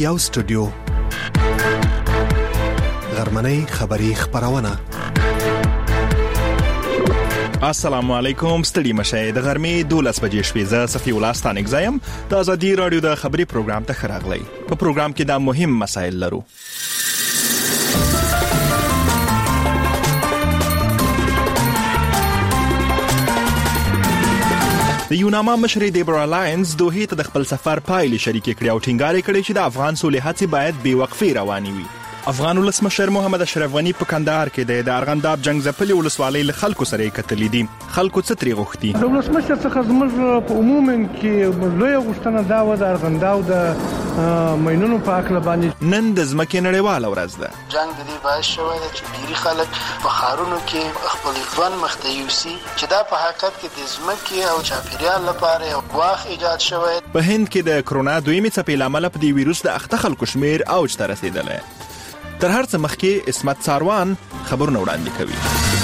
یو سټوډیو غرمنۍ خبری خبرونه. السلام علیکم، ستړي مشه د غرمې 12 بجې شپې. زه صفی الله ستانک زایم د ازادي رادیو د خبري پروګرام ته خراغلی. په پروګرام کې دا مهم مسایل لرو. د یوناما مشر دیبرا لاینز دوه ته د خپل سفر پایلې شریکې کړې او ټینګار کړې چې د افغان صلح هڅې باید بې وقفې روانې وي. افغان ولسمشر محمد اشرف غنی په کندهار کې د ارغنداب جنگ ځپلې ولسوالۍ له خلکو سره کتلې دي. خلکو څه ترې غوښتي؟ د ولسمشر څخه زموږ په عموما کې لوی غوښتنه دا و د ارغنداب د مینونو په اړه باندې. نن د ځمکې نړیواله ورځ ده. جنگ د دې باعث شوی دی چې ډیری خلک په ښارونو کې خپل ژوند مخته یوسي، چې دا په حقیقت کې د ځمکې او چاپیریال لپاره یو ګواښ ایجاد شوی. په هند کې د کرونا دویمې څپې لامل په دې ویروس د اخته خلکو شمیر اوج ته رسیدلی. تر هر څه مخکې اسمت ساروان خبرونه وړاندې کوي.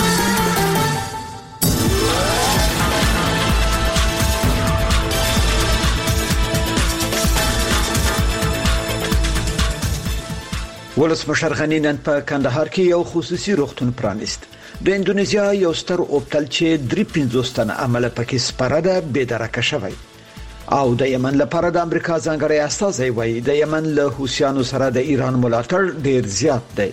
ولسمشر غنی نن په کندهار کې یو خصوصي روغتون پرانیست. د اندونیزیا یو ستر اوبتل چې 350 تنه عمله پکې سپاره ده بې درکه شوی. او د یمن لپاره د امریکا ځانګړی استازی وایي د یمن له حوثیانو سره د ایران ملاتړ ډیر زیات دی.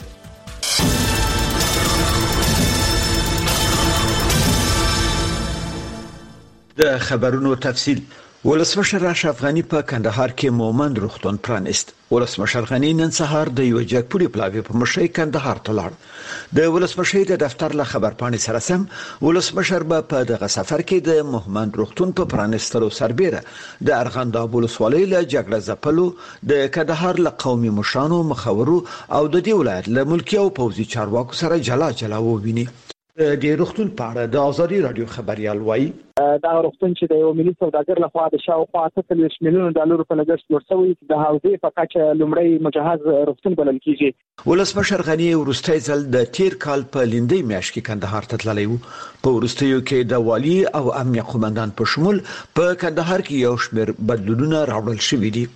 د خبرونو تفصیل. ولسمشر اشرف غنی په کندهار کې مومند روغتون پرانیست. ولسمشر غنی نن سهار د یو جګپوري پلاوی په مشرۍ کندهار ته لاړ. د ولسمشر د دفتر له خبرپاڼې سره سم ولسمشر په دغه سفر کې د مومند روغتون په پرانیستلو سربېره د ارغنداب ولسوالۍ له جګړه ځپلو د کندهار له قومي مشرانو مخورو او د دې ولایت له ملکي او پوځي چارواکو سره جلا وویني. د روغتون په اړه د ازادي رادیو خبريال وایي دا روغتون چې د یو ملي سوداګر لخوا د شاوخوا $30 میلیون په لګښت جوړ شوی د حوزې په کچه لومړی مجهز روغتون بلل کیږي. ولسمشر غنی ورستۍ ځل د تیر کال په لیندۍ میاشت کې کندهار ته تللی و. په ورستیو کې د والی او امنیه قومندان په شمول په کندهار کې یو شمېر بدلونونه راوړل شوي دي.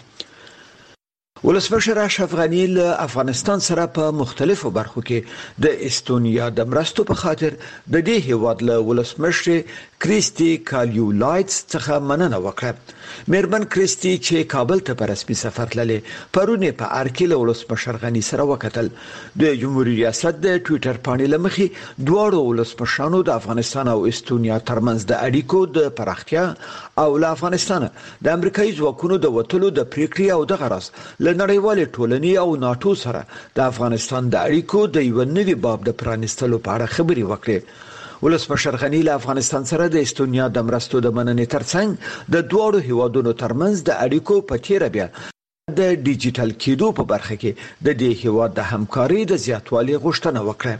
ولسمشر اشرف غنی له افغانستان سره په مختلفو برخو کې د استونیا د مرستو په خاطر د دې هیواد له ولسمشر کریسټي کالیولایټس څخه مننه وکړه. مېرمن کریسټي چې کابل ته په رسمي سفر تللې پرونه په ارکیل ولسمشر غنی سره وکتل. د جمهوریت ریاست د ټوئیټر باندې لمخې دواړو ولسمشرانو د افغانستان او استونیا ترمنځ د اړیکو د پراختیا او له افغانستان د امریکایي ځواکونو د وټلو د پریکړې او د غرض له نړیوالې ټولنې او ناتو سره د افغانستان د اړیکو د یو نوي باب د پرانیستلو په اړه خبرې وکړې. ولسمشر غنی له افغانستان سره د استونیا د مرستو د مننې ترڅنګ د دوړو هیوادونو ترمنځ د اړیکو په تیر بیا د ډیجیټل کېدو په برخه کې د دې هیواد د همکارۍ د زیاتوالي غوښتنه وکړه.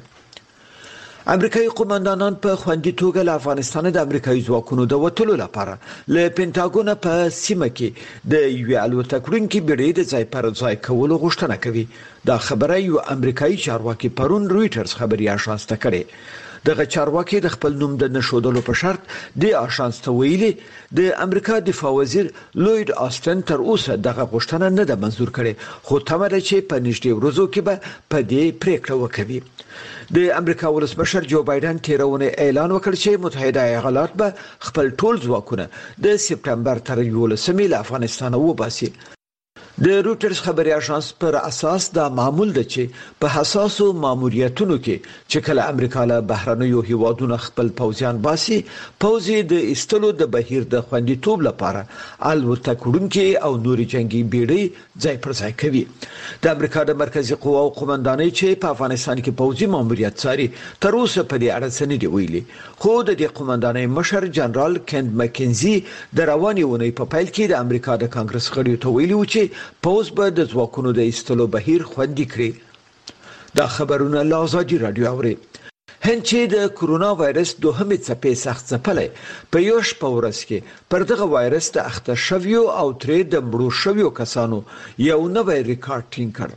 امریکایي قومندانان په خوندي توګه له افغانستان د امریکایي ځواکونو د وټلو لپاره له پینټاګون په سیمه کې د یو الوتکړونکو بیړۍ د ځای پر ځای کولو غوښتنه کوي. دا خبره یو امریکایي چارواکي پرون رويټرز خبري اژانس ته کړې. دغه چارواکي د خپل نوم د نشودلو په شرط د اژانس ته ویلي د امریکا دفاع وزیر لوید آستن تر اوسه دغه غوښتنه نه ده منزور کړې، خو تمه ده چې په نږدې ورځو کې به په دې پریکړه وکړي. د امریکا ولسمشر جو بایدن تیرونه اعلان وکړ چې متحده ایالات به خپل ټول ځواکونه د سپټمبر تر 11 له افغانستان وباسي. د رويټرز خبري اژانس پر اساس دا معمول ده چې په حساسو ماموریتونو کې چې کله امریکا له بهرنیو هیوادونو خپل پوځیان باسي، پوځي د استلو د بهیر د خوندیتوب لپاره الوتکړونکو او نوري جنگي بیړۍ ځای پر ځای کوي. د امریکا د مرکزی قواو قومندانۍ چې په افغانستان کې پوځي ماموریت ساري تر اوسه په دې اړه څه نه دی ویلي، خو د دې قومندانۍ مشر جنرال کند مکنزي د رواني ونې په پیل کې د امریکا د کانګرس غړیو ته ویلي و چې پوز به د ځواکونو د ایستلو بهیر خوندي کړي. دا خبرونه له ازادي رادیو اوري. هند چې د کرونا وایرس دوهمې څپې سخت ځپلې په یو شپه ورځ کې پر دغه وایرس د اخته شویو او ترې د مړو شویو کسانو یو نوی ریکارډ ټینګ کړ.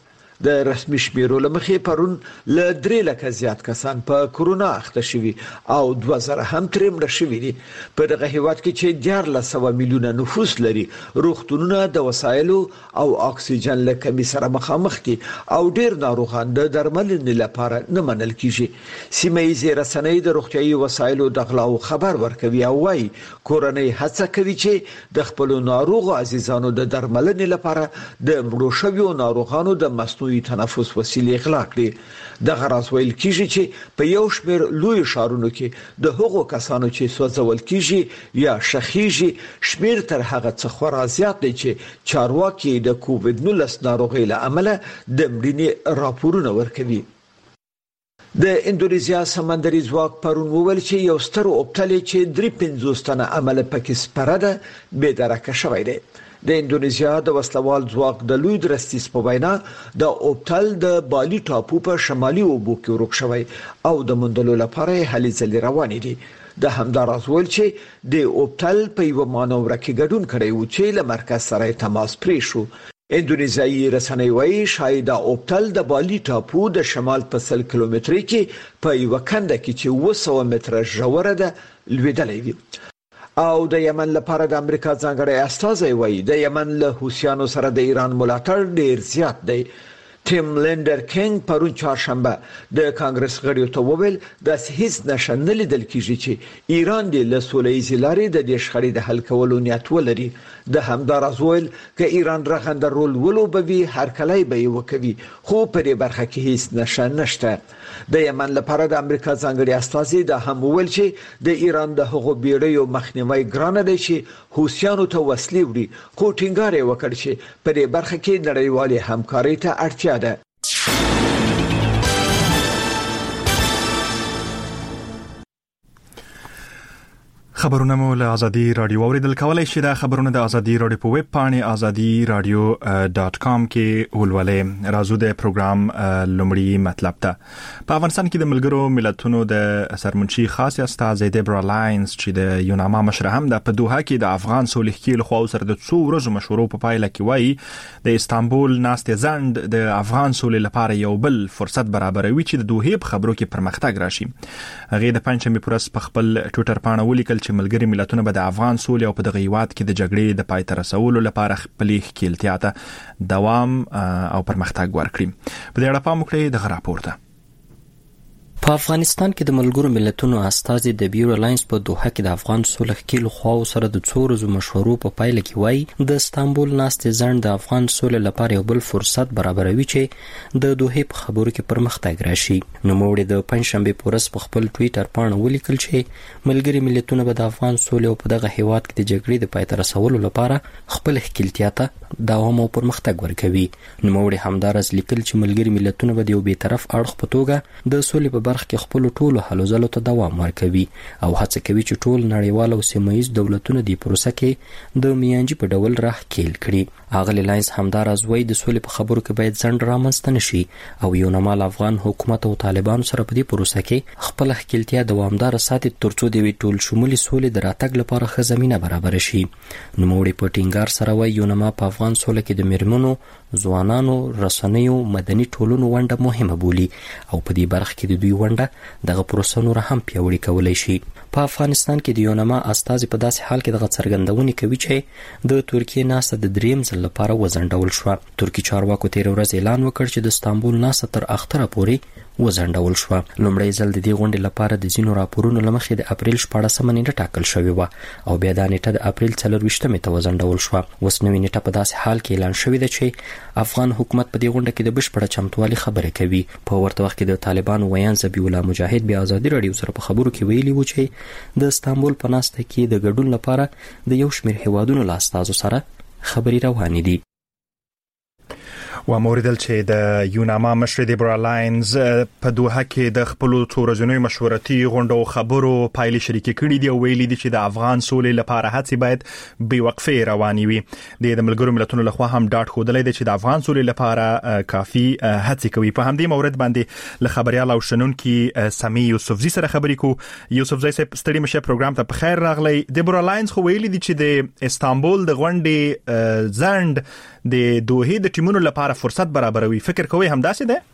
د رسمي شمیرو لمخې پرون ل 3 لک زیات کسان په کورونا اخته شوي او 2000 هم ترې مړه شوي دي. په دغه هیواد کې چې 14 میلیونه نفوس لري، روغتونونه د وسایلو او اکسیجن له کمی سره مخامخ دي او ډیر ناروغان د درملنې لپاره نه منل کیږي. سیمه ییزې رسنۍ د روغتیايي وسایلو د غلاو خبر ورکوي او وايي کورنۍ هڅه کوي چې د خپل ناروغ عزیزانو د درملنې لپاره د مړو شویو ناروغانو د مصنوعي تنفس وسیلې غلا کړي. د غراس ویل کیږي چې په یو شمېر لوی ښارونو کې د هغو کسانو چې سوځول کیږي یا شخیږي شمېر تر هغه څه خورا زیات دی چې چارواکي د کووډ-19 ناروغۍ له امله د مړینې راپورونه ورکوي. د اندونیزیا سمندري ځواک پرون وویل چې یو ستر اوبتل چې 53 تنه عمل پکې سپاره ده بېدرکه شوی دی. د اندونیزیا د وسلوال ځواک د لوی درستیز په وینا د اوبتل د بالی ټاپو په شمالي اوبو کې ورک شوی او د موندلو لپاره هلې ځلې روانې دي. د همداراز ویل چې د اوبتل په یو مانور کې ګډون کړی و چې له مرکز سره تماس پرې شو. اندونیزیایي رسنۍ وايي شاید اوبتل د بالی ټاپو د شمال په 100 کیلومتري کې په یو کنده کې چې 200 متره ژوره ده لویدلې وي. او د یمن لپاره د امریکا ځانګړی استازی وايي د یمن له حوثیانو سره د ایران ملاتړ ډیر زیات دی. ټیم لینډر کینګ پرون چهارشنبه د کانګرس غړیو ته وویل د هیڅ نښه نه لیدل کیږي چې ایران د لسولېزي لارې د دې شخړې د حل کولو نیت ولري. د همداراز ویل ک ایران رغنده رول ولوبوي هر کله به یو کوي خو په دې برخه کې هیڅ نښه نشته. د یمن لپاره د امریکا ځانګړي استازي د هم ویل چې د ایران د هغو بیړیو مخنیوي ګرانه دی چې حوثیانو ته وسلې وړي خو ټینګار یې وکړ چې په دې برخه کې نړیوالې همکارۍ ته اړتیا ده. خبرونه مو له ازادي رادیو اوریدل کولای شئ. د خبرونه د ازادي رادیو په ویب پاڼه azadi.radio.com کې ولولئ. راځو د پروګرام لومړی مطلب ته. په افغانستان کې د ملګرو ملتونو د سرمنشي خاص استازی دیبرا لاینز چې د یوناما مشر هم د په دوحه کې د افغان صلح کې له خوا سره د 2 ورځو مشورو په پایله کې وایي د استانبول ناستې ځند د افغان صلح لپاره یو بل فرصت برابروي چې د دوحه په خبرو کې پرمختګ راشي. هغه د پنځمې پرس په خپل ټوئیټر باندې ولیکل چې ملګری ملتونه به د افغان صلح او په دغه هیواد کې د جګړې د پای ته رسولو لپاره خپل ښکیلتیا ته دوام او پرمختګ ورکړي. په دې اړه پام وکړئ د راپور ته. په افغانستان کې د ملګرو ملتونو استازي د بیورو لاینز په دوحه کې د افغان صلح کېلو خواو سره د 2 ورځو مشورو په پایله کې وایي د استانبول ناستې ځند د افغان صلح لپاره یو بل فرصت برابروي چې د دوحه په خبرو کې پرمختګ راشي. نوموړي د پنځشنبه پورس په خپل ټوئیټر باندې ولیکل چې ملګری ملتونه به د افغان صلح او په دغه هیواد کې د جګړې د پای ته رسولو لپاره خپل ښکیلتیا ته دوام او پرمختګ ورکوي. نوموړي همدارس لیکل چې ملګری ملتونه به د یو بیطرف اړخ په توګه د صلح په برخه کې خپل ټولو هلو ځلو ته دوام ورکوي او هڅه کوي چې ټول نړیوال او سیمه‌ییز دولتونه د پروسه کې د میانجی په ډول راخکېل کړي. اغلی لاینز همدارس وایي د صلح په خبرو کې باید ځنډ رامنځته نشي او یو نمال افغان حکومت او طالبانو سره په دې پروسه کې خپل ښکیلتیا دوامدار ساتي ترڅو د ټول شمولي صلح د راتګ لپاره ښه زمينه برابر شي. نوموړي په ټینګار سره وایي یو نما په افغان صلح کې د میرمنو، ځوانانو، رسنیو، مدني ټولنو ونډه مهمه بولي او په دې برخه کې د دوی ونډه دغه پروسه نور هم پیاوړې کولای شي. په افغانستان کې د یوناما استازي په داسې حال کې دغه څرګندونې کوي چې د ترکیه ناسته د دریم ځل لپاره وزنډول شو. ترکی چارواکو تیر ورځ اعلان وکړ چې د استانبول ناسته تر اختره پورې وزنډول شو. لومړی ځل د دې غونډې لپاره د ځینو راپورونو لمخې د اپریل 14مه نیټه ټاکل شوې و او بیا دا نیټه د اپریل 24مه ته وزنډول شو. اوس نوې نیټه په داسې حال کې اعلان شوې ده چې افغان حکومت په دې غونډه کې د بشپړ چمتووالي خبره کوي. په ورته وخت کې د طالبانو ویان ذبیح الله مجاهد بیا ازادي رادیو سره په خبرو کې ویلي و چې د استانبول په ناسته کې د ګډون لپاره د یو شمېر هیوادونو له استازو سره خبري روانې دي. و موریدل چې د یوناما مشر دیبرا لاینز په دوحه کې د خپل څورځنوي مشورتي غونډو خبرو پایلې شریکې کړې دي او ویلي دي چې د افغان صلح لپاره هڅې باید بې وقفې روانې وي. د ملګرو ملتونو لخوا هم ډاډ ښودلی دی چې د افغان صلح لپاره کافي هڅې کوي. په همدې مورد باندې له خبريال او شنونکي سمي یوسفزي سره خبرې کو. یوسفزي ستړي مشه پروګرام ته په خیر راغلی. دیبرا لاینز خو ویلي دي چې د استانبول د غونډې ځند د دوحه د ټیمونو لپاره لپاره فرصت برابروي. فکر کوئ همداسې ده؟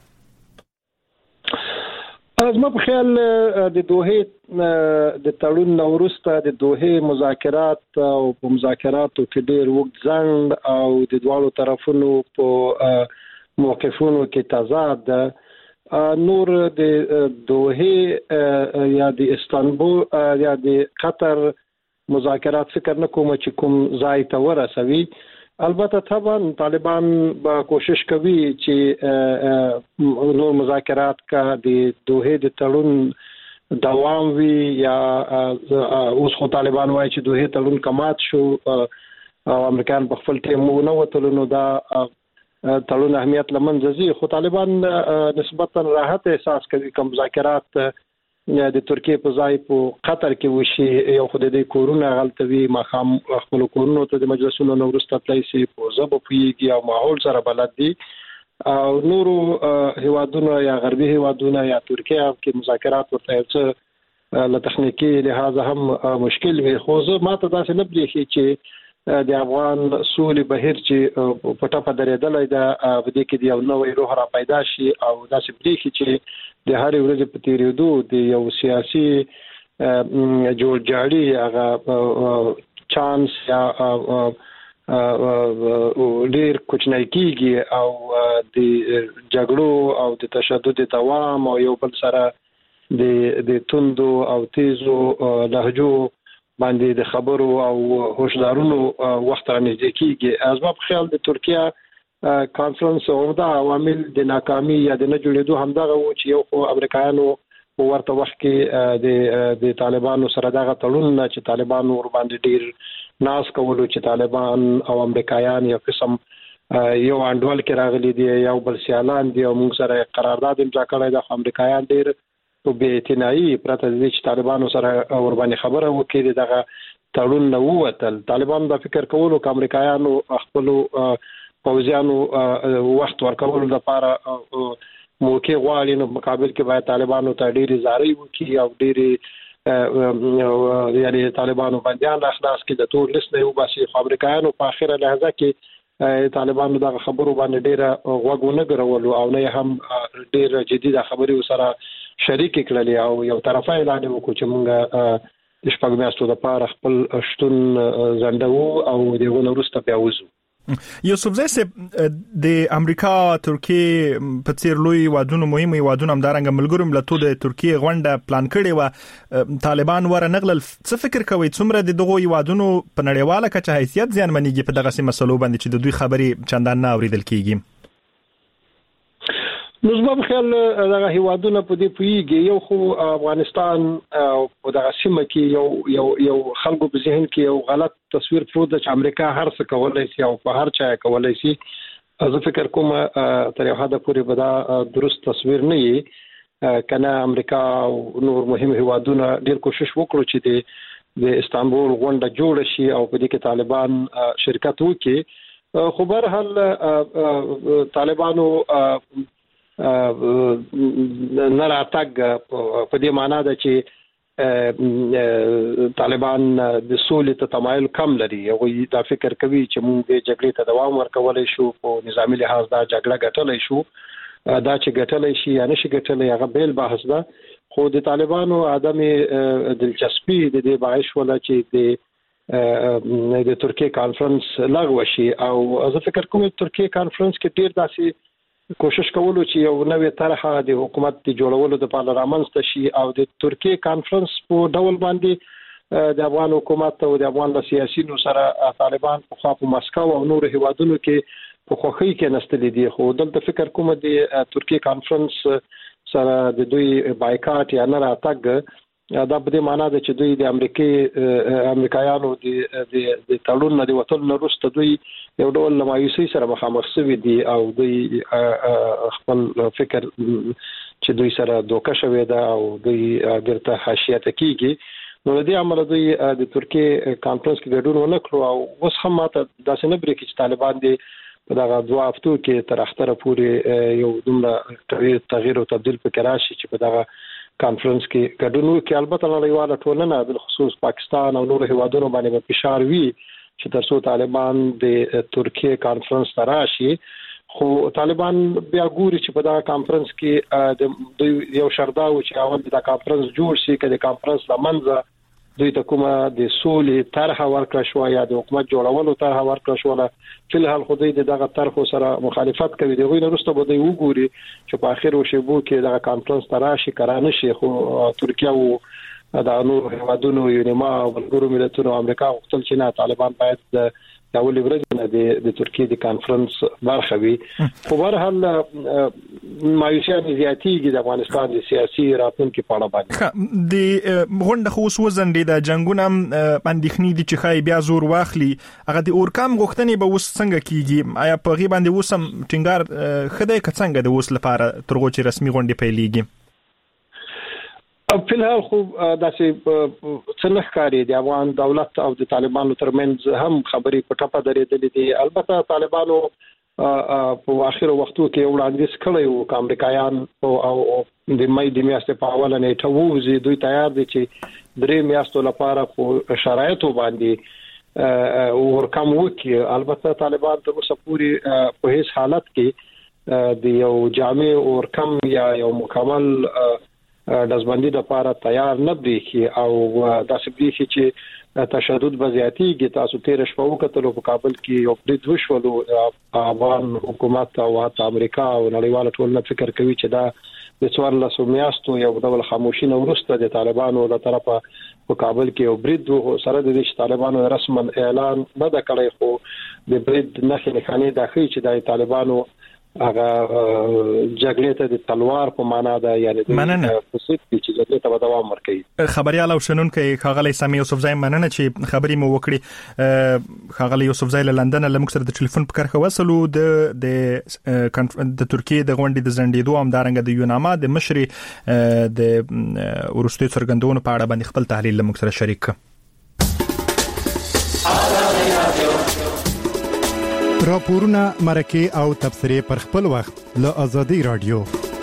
زما په خیال د دوحې د تړون نو وروسته د دوحې مذاکرات او په مذاکراتو کې ډېر وخت ځنډ او د دواړو طرفونو په موقفونو کې تضاد ده. نور د دوحې یا د استانبول یا د قطر مذاکرات فکر نه کوم چې کوم ځای ته ورسوي. البته طبعا طالبان با کوشش کوي چې نور مذاکرات کا د دوحې د تړون دوام وي یا اوس خو طالبان وایي چې دوحې تړون کمات شو او امریکایان په خپل ټیم نو وتلو نو دا تړون اهمیت لمنځه ځي. خو طالبان نسبتا راحت احساس کوي کوم مذاکرات د ترکیه په ځای په قطر کې وشي یو خو د کورونه غلطوي مخام خپل کورونو ته د مجلسونو نو ورسته پلیسي په زبو پیږي او ماحول سره بلد دي او نورو هیوادونو یا غربي هیوادونو یا ترکیه کې مذاکرات ورته څه له تخنیکی لحاظ هم مشکل وي. خو زه ماته داسې نه بریخي چې د افغان سولې بهیر چې پټه په درېدلې ده بده کې د یو نوې روح را پیدا شي او داسې بریخي چې د هر ورځې په تیریدو د یو سیاسي جوړجاړي هغه چانس یا ډیر کوچنی کیږي او د جګړو او د تشدد دوام او یو بل سره د توندو او تیزو لهجو باندې د خبرو او هوښیارونو وخت را نږدې کیږي. از ما په خیال د ترکیه کانفرنس او دا عوامل د ناکامي یا د نه جوړېدو همدغه و چې یو خو امریکایانو په ورته وخت کې د طالبانو سره دغه تړون چې طالبانو ور باندې ډیر ناس کولو چې طالبان او امریکایان یو قسم یو انډول کې راغلي دي یو بل سیالان دي او موږ سره قرارداد امضا کړی د امریکایان ډیر په بی‌اعتنایي پرته د چې طالبانو سره ور باندې خبره وکړي دغه تړون نه ووتل. طالبان دا فکر کولو چې امریکایانو خپل پوځیانو وخت ورکولو لپاره موقع غواړي نو مقابل کې باید طالبانو ته ډېری زارۍ وکړي او ډېری یعنی طالبانو باندې راخلاص کې د تور لیست نه وباسي. امریکایانو په اخره لحظه کې طالبانو د خبرو باندې ډېر غوږ نه ګرولو او نه هم ډېر جدي د خبرې سره شریک کړل او یو طرفه اعلان وکړ چې موږ د شپږ میاشتو لپاره خپل شتون زندو او دغه وروسته بیا وځو. یوسفزی صاحب د امریکا ترکیه په څیر لوی وادونو مهم وادونو همدارنګ ملګرو ملتونو د ترکیه غونډه پلان کړې و طالبان ور نغلل. څه فکر کوي څومره دغه وادونو په نړیواله کچه حیثیت ځانمنېږي په دغه مسلو باندې چې د دوی خبرې چندان نه اوریدل کیږي؟ نو زما په خیال دغه هیوادونه په دې پیږي یو خو افغانستان او دغه سیمه کې یو خلکو په ذهن کې یو غلط تصویر پروت چې امریکا هر څه کولای شي او په هر چا کولای شي. زه فکر کوم تر یو حد پورې به دا درست تصویر نه وي. کنه امریکا او نور مهم هیوادونه ډیر کوشش وکړو چې د استانبول غونډه جوړ شي او په دې کې طالبان شرکت وکړي. خو به هر حال طالبانو نه راتګ په دې معنی ده چې طالبان د سولې ته تمایل کم لري او دا فکر کوي چې موږ د جګړې ته دوام ورکولای شو په نظامی لحاظ دا جګړه ګټلای شو. دا چې ګټلای شي یا نشي ګټلای هغه بیل بحث ده. خو د طالبانو عدم دلچسپي د دې باعث ولا چې د ترکیه کانفرنس لغوه شي او زه فکر کوم ترکیه کانفرنس کې ډیر داسې کوشش کولو چې یو نوې طرحه د حکومت د جوړولو لپاره رامنځته شي او د ترکیه کانفرنس په ډول باندې د افغان حکومت او د افغان سیاسيونو سره طالبان په خوا په مسکو او نور هیوادونو کې په خوخي کې نستلې دي. خو دلته فکر کوم د ترکیه کانفرنس سره د دوی بایکاټ یا نه راتګ دا په دې معنی ده چې دوی د امریکایانو د تړون نه د وټل نه وروسته دوی یو ډول مایوسي سره مخامخ شوي دي او دوی خپل فکر چې دوی سره دوکه شوی ده او دوی ګرته حاشیه ته کیږي. نو د دې عمل دوی د ترکیه کانفرنس کې ګډون ونه کړو او اوس هم ماته داسې نه بریکي چې طالبان دي په دغه دوه هفتو کې تر اختره پورې یو دومره تغییر او تبديل پکې راشي چې په دغه کانفرنس کې ګډون وکړي. البته نړیواله ټولنه بل خصوص پاکستان او نور هیوادونو باندې فشار وی چې ترڅو طالبان د ترکیه کانفرنس ته راشي. خو طالبان بیا ګوري چې په دا کانفرنس کې د یو شرداو چې اول دا کانفرنس جوړ شي کله کانفرنس لمنځه دوی ته کومه د سولې طرح ورکړه شو یا د حکومت جوړولو طرح ورکړه شو په الحال خو دوی دغه طرح سره مخالفت کوي دغه نه وروسته به دوی وګوري چې په اخر وشبو کې دغه کانفرنس تراشي کرانه شي خو ترکیه او د نور هیوادونو یونیما او بلګرو ملتونو امریکا غوښتل چې نه طالبان باید د اول ورځې د ترکیه د کانفرنس برخه وي په هر حال مایوسي زیاتېږي د افغانستان د سیاسي راتلونکو په اړه باندې د غونډه خو وسوځندې د جنگونو اندېښنې دي چې خای بیا زور واخلي هغه د اورکام غوښتنې به وس څنګه کیږي آیا په غي باندې وسم ټینګار خدای کڅنګ د وس لپاره ترغو چې رسمي غونډه پیلېږي په الحال خو داسې څنګه ښکاري د افغان دولت او د طالبانو ترمنځ هم خبرې په ټپه درېدلې دي البته طالبانو په اخر وختو کې وړاندیز کړی وو چې امریکایان او د مې د میاشتې په اوله نیټه ووزي دوی تیار دي چې 3 میاشتو لپاره په شرایطو باندې ورکم وکړي البته طالبان تر اوسه پورې په هیڅ حالت کې د یو جامع ورکم یا یو مکمل دزبندي د لپاره تیار نه دي او داسې دي چې تشدد بزیاتی تاسو تیر شپه وکړو په کابل کې یو برید وشولو افغان حکومت او حتی امریکا او نړیوال ټولنه فکر کوي چې دا د 14 میاشتو یو ډول خاموشي نه ورسته د طالبانو له طرفه په کابل کې یو برید سره د طالبانو رسما اعلان نه دا کړی خو د برید نه خنې داخلي چې د طالبانو هغه جګړې ته د تلوار په معنا ده یعنی د فساد چې جګړې ته دوام ورکړي خبريال او شنونکو خغلی سامي یوسفزای مننه چې خبري مو وکړي خغلی یوسفزای له لندن له مکسر د ټلیفون په کرخه وصلو د ترکیه د غونډې د زندېدو هم دارنګ د یوناما د مشري د ورستي څرګندونو په اړه باندې خپل تحلیل له مکسر شریک راپورونه مرکه او تبصرې پر خپل وخت له آزادي رادیو.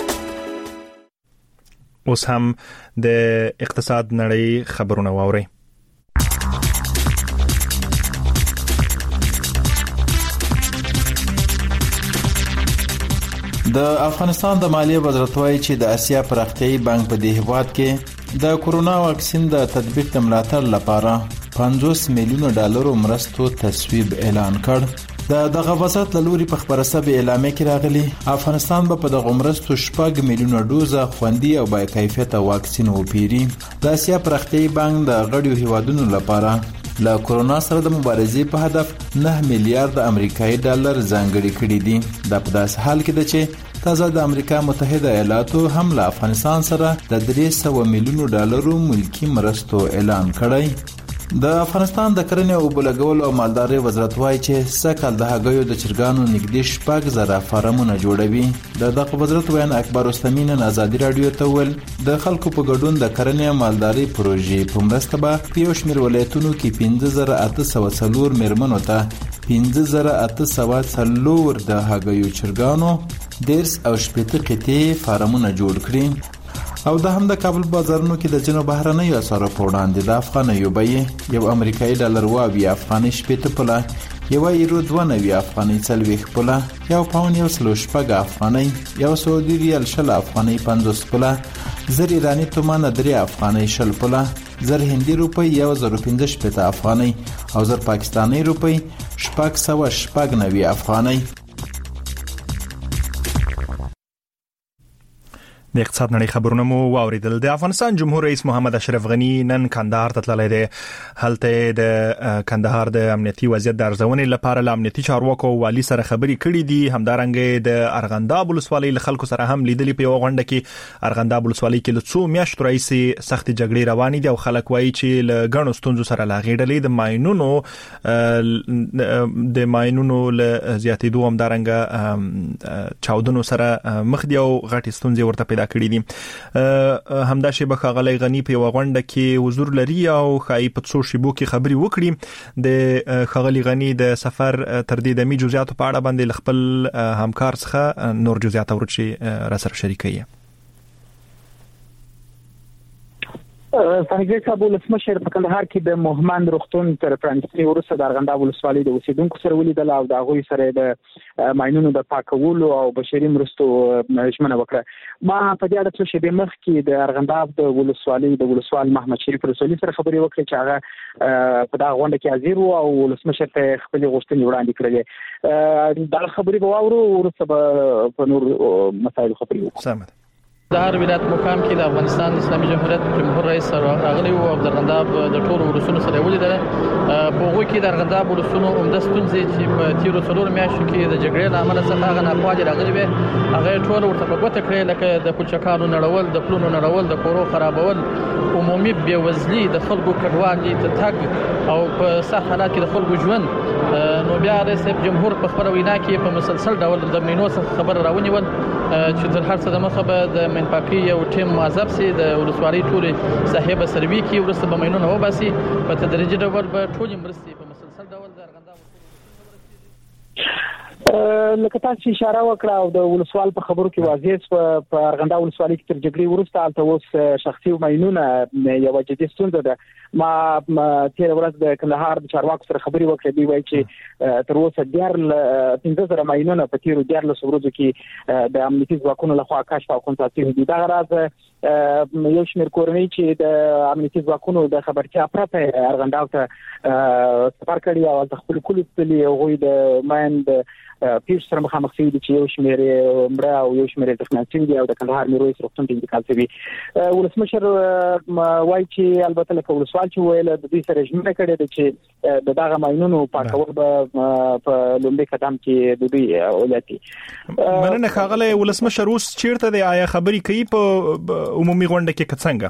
اوس هم د اقتصاد نړۍ خبرونه واوري. د افغانستان د مالیې وزارت وايي چې د اسیا پراختیایي بانک په دې هیواد کې د کورونا واکسین د تطبیق د ملاتړ لپاره $50 میلیون مرستو تصویب اعلان کړ. دغه وزارت له لوري په خبره سبي اعلامیه کې راغلي افغانستان به په دغه مرستو 6 میلیون ډوزه خوندي او با کیفیت واکسین وپیري. د اسیا پراختیایي بانک د غړیو هیوادونو لپاره له کورونا سره د مبارزې په هدف 9 میلیارډ امریکایي ډالر ځانګړي کړي دي. دا په داس حال کې ده چې تازه د امریکا متحده ایالاتو هم له افغانستان سره د $300 میلیون ملکی مرستو اعلان کړی. د افغانستان د کرنې او بلګول او مالداري وزارت وايي چې سکهال د هګیو د چرګانو نږدې 6,000 فارمونه جوړوي. دغه وزارت ویان اکبر استامین آزادي رادیو ته ول د خلکو په ګډون د کرنې او مالداري پروژې په مرسته به یو شمېر ولایتونو کې 5804 میرمنو ته 5804 د هګیو چرګانو درس او شپېته قطعې فارمونه جوړ کړي. او د هم د کابل بازارونو کې د جنوب بهرنۍ اسعارو په وړاندې د افغانیو بیې یو امریکایي ډالر واوي افغاني شپېته پوله یو یورو 92 افغاني 40 پوله یو پاوند 106 افغاني یو سعودي ریال 60 افغاني 50 پوله زر ایرانی تومان 3 افغاني 60 پوله زر هندي روپی 1015 افغاني او زر پاکستاني روپی 690 افغاني. د اقتصاد نړۍ خبرونه مو واوریدل. د افغانستان جمهور رئیس محمد اشرف غنی نن کندهار ته تللی دی. هلته د کندهار د امنیتي وضعیت د ارزونې لپاره له امنیتي چارواکو والی سره خبرې کړې دي. همدارنګه د ارغنداب ولسوالۍ له خلکو سره هم لیدلې په غونډه کې. ارغنداب ولسوالۍ کې له 2 میاشتو راهیسې سخت جګړې روانې دي او خلک وایي چې له غنو ستونزو سره لاغېډلې د ماينونو له زیاتېدو همدارنګه چاودنو سره مخ دي او غټي ستونزې ورته پیدا کړی دي. همدا شی به خغلی غنی په وغونډه کې حضور لري او خای په څو شیبو کې خبري وکړي. د خغلی غنی د سفر تر دې د می جزئیات په اړه باندې خپل همکار څخه نور جزئیات ورچی را سره شریکي. څنګه صاحب ولسمشر په کندهار کې د مهمند روغتون تر پرانیستنې وروسته د ارغنداب ولسوالۍ د اوسیدونکو سره ولیدل او د هغوی سره د ماینونو د پاکولو او بشري مرستو ژمنه وکړه. ما په دې اړه څه شیبې مخکې د ارغنداب د ولسوالۍ د ولسوال محمد شریف رسولي سره خبرې وکړې چې هغه په دغه غونډه کې حاضر و او ولسمشر ته خپلې غوښتنې وړاندې کړلې. دا خبرې به واورو وروسته به په نور مسایلو خبرې وکړو. د هر ولایت مقام کې د افغانستان اسلامي جمهوریت جمهور رئیس راغلی او د ارغنداب د ټولو ولسونو سره ولیدل. په هغه کې د ارغنداب ولسونو عمده ستونزې چې په تیرو څلور میاشتو کې د جګړې له امله څخه هغه ناخوالې راغلي وي هغه ټول ورته په ګوته کړې، لکه د پلچکانو نړول، د پلونو نړول، د کورو خرابول، عمومي بېوزلي، د خلکو کډوالي ته تګ او په سخت حالات کې د خلکو ژوند. نو بیا رئیس جمهور په خبره وینا کې په مسلسل ډول د مینو څخه خبر راونیول چې تر هر څه د مخه به د منپاکي یو ټیم معذب سي د ولسوالۍ ټولې صاحب سروي کې ورسته به مینونه وباسي په تدریجي ډول به ټولې مرستې په مسلسل ډول د ارغنداب لکه تاسو اشاره وکړه او د ولسوال په خبرو کې واضح په ارغنداب ولسوالۍ کې تر جګړې وروسته البته اوس شخصي ماینونه یو جدي ستونزه ده. ما تیر ورځ د کندهار د چارواکو سره خبرې وکړې، دوی وایي چې تر اوسه 15,000 ماینونه په تیرو 14 ورځو کې د امنیتي ځواکونو لخوا کشف او کنټرول دي. دا غراض یو شمېر کورنۍ چې د امنیتي ځواکونو د خبرتیا پرته ارغنداب ته سفر کړی او د خپل کلی تللی هغوی د مایند پیښ سره مخامخ شوي دي چې یو شمېر مړه او یو شمېر زخمیان شوي دي او د کندهار میرویس روغتون ته انتقال شوي. ولسمشر وایي چې البته لکه ولسوال چې ویل د دوی سره ژمنه کړې ده چې د دغه ماینونو پاکول به په لومړي قدم کې د دوی ولایتي. مننه ښاغلی ولسمشر. اوس چیرته دی؟ آیا خبرې کوي په عمومي غونډه کې که څنګه؟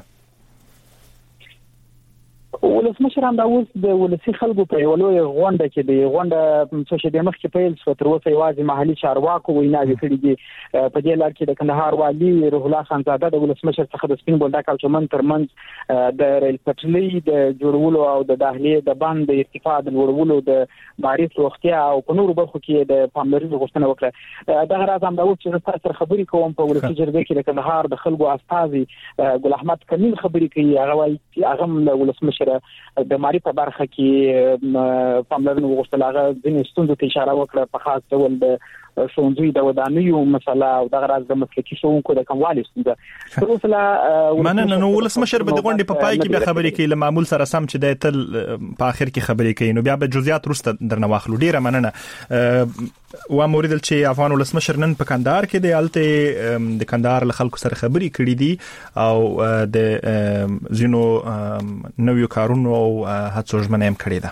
ولسمشر هم دا اوس د ولسي خلکو په یو لوی غونډه کې دی. غونډه څه شي د مخکې پیل شو، تر اوسه یوازې محلي چارواکو ویناوې کړې دي. په دې لړ کې د کندهار والي روح الله خانزاده د ولسمشر څخه د سپین بولدک او چمن ترمنځ د ریل پټلۍ د جوړولو او د داخلي د بند د ارتفاع د لوړولو د معرفت روغتیا او په نورو برخو کې د پاملرنې غوښتنه وکړه. دغه راز هم دا اوس چې تاسو سره خبرې کوم په ولسي جرګه کې د کندهار د خلکو استازي ګل احمد کمیل خبرې کوي. هغه وایي چې هغه له ولسمشر د مالی په برخه کې پاملرنه وغوښتل. هغه ځینې ستونزو ته اشاره وکړه، په خاص ډول د ښوونځیو د ودانیو مسله او دغه راز د مسلکي ښوونکو د کموالي ستونزه. تر اوسه مننه. نو ولسمشر به د غونډې په پای کې بیا خبرې کوي له معمول سره سم چې د تل په اخر کې خبرې کوي، نو بیا به جزئیات وروسته درنه واخلو. ډیره مننه. و موریدل چې افغان ولسمشر نن په کندهار کې د الته د کندهار له خلکو سره خبرې کړې دي او د زینو نویو کارونو او هڅو ژمنه هم کړې ده.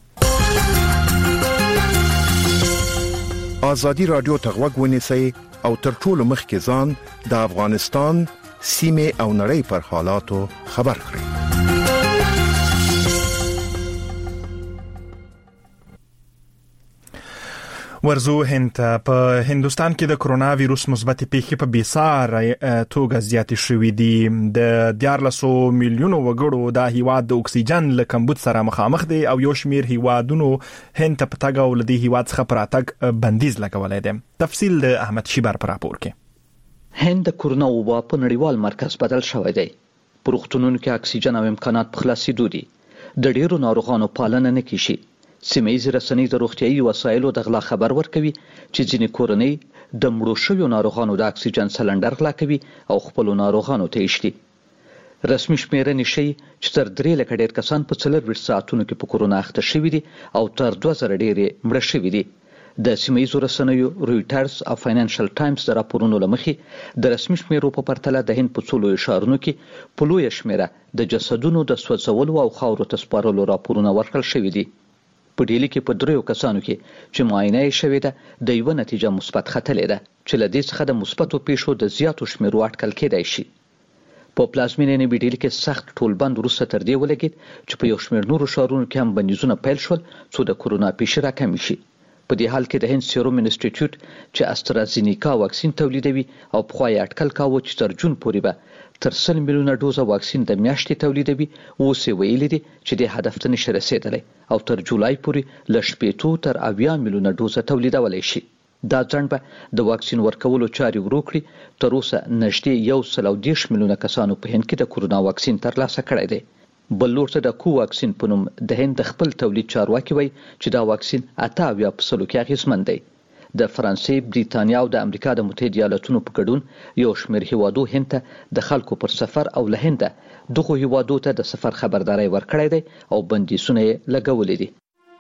آزادی رادیو ته غوږ ونیسئ او تر ټولو مخکې ځان د افغانستان سیمه او نړۍ پر حالاتو خبر کړئ. ورزو هند په هندستان کې د کرونا وایروس مثبت پیښې په بیسار توګه زیاتې شوې دي. د 14 میلیونو وګړو د هیواد د اکسیجن له کمبود سره مخامخ دي او یو شمیر هیوادونو هند ته په تګ او له دې هیواد څخه پر اتګ بندیز لګولای دي. تفصیل د احمد شیبر پر راپور کې. هند د کرونا وبا په نړیوال مرکز بدل شوی دی. په روغتونونو کې اکسیجن او امکانات په خلاصېدو دي. د ډیرو ناروغانو پالنه نه کیږي. سیمه‌ییز رسنۍ د روغتیايي وسایلو د غلا خبر ورکوي چې ځینې کورنۍ د مړو شویو ناروغانو د اکسیجن سلنډر غلا کوي او خپل ناروغانو ته یې شتي. رسمي شمیرنې ښیي چې تر 3 لکه ډیر کسان په 24 ساعتونو کې په کرونا اخته شوي دي او تر 2000 ډیرې مړه شوي دي. د سیمه‌ییزو رسنیو رویټرز او فاینانشل ټایمز د راپورونو لمخې د رسمي شمیرو په پرتله د هند په څو لویو ښارونو کې په لویه شمیره د جسدونو د سوځولو او خاورو ته سپارلو راپورونه ورکړل شوي دي. په ډیلی کې په 3 کسانو کې چې معاینه یې شوې ده د یو نتیجه مثبت ختلې ده چې له دې څخه د مثبتو پیښو د زیاتو شمیرو اټکل کېدای شي. په پلازمینې نوي ډیلی کې سخت ټولبند وروسته تر دې ولګېد چې په یو شمېر نورو ښارونو کې هم بندیزونه پیل شول څو د کرونا پیښې راکمې شي. په دې حال کې د هند سیروم انسټیټیوټ چې استرازینیکا واکسین تولیدوي او پخوا یې اټکل کاوه چې تر جون پورې به تر 100 میلیونه ډوزه واکسین د میاشتې تولیدوي، اوس یې ویلي دي چې د هدف ته نشي رسیدلی او تر جولای پورې له 80 تر 90 میلیونه ډوزه تولیدولی شي. دا ځنډ به د واکسین ورکولو چارې ورو کړي. تر اوسه نږدې 130 میلیونه کسانو په هند کې د کورونا واکسین ترلاسه کړی دی. بل لور ته د کوواکسین په نوم د هند د خپل تولید چارواکي وایي چې دا واکسین 88% کې اغېزمن دی. د فرانسې، بریتانیا او د امریکا د متحده ایالاتونو په ګډون یو شمېر هیوادو هند ته د خلکو پر سفر او له هنده دغو هیوادو ته د سفر خبرداری ورکړی دی او بندیزونه یې لګولي دي.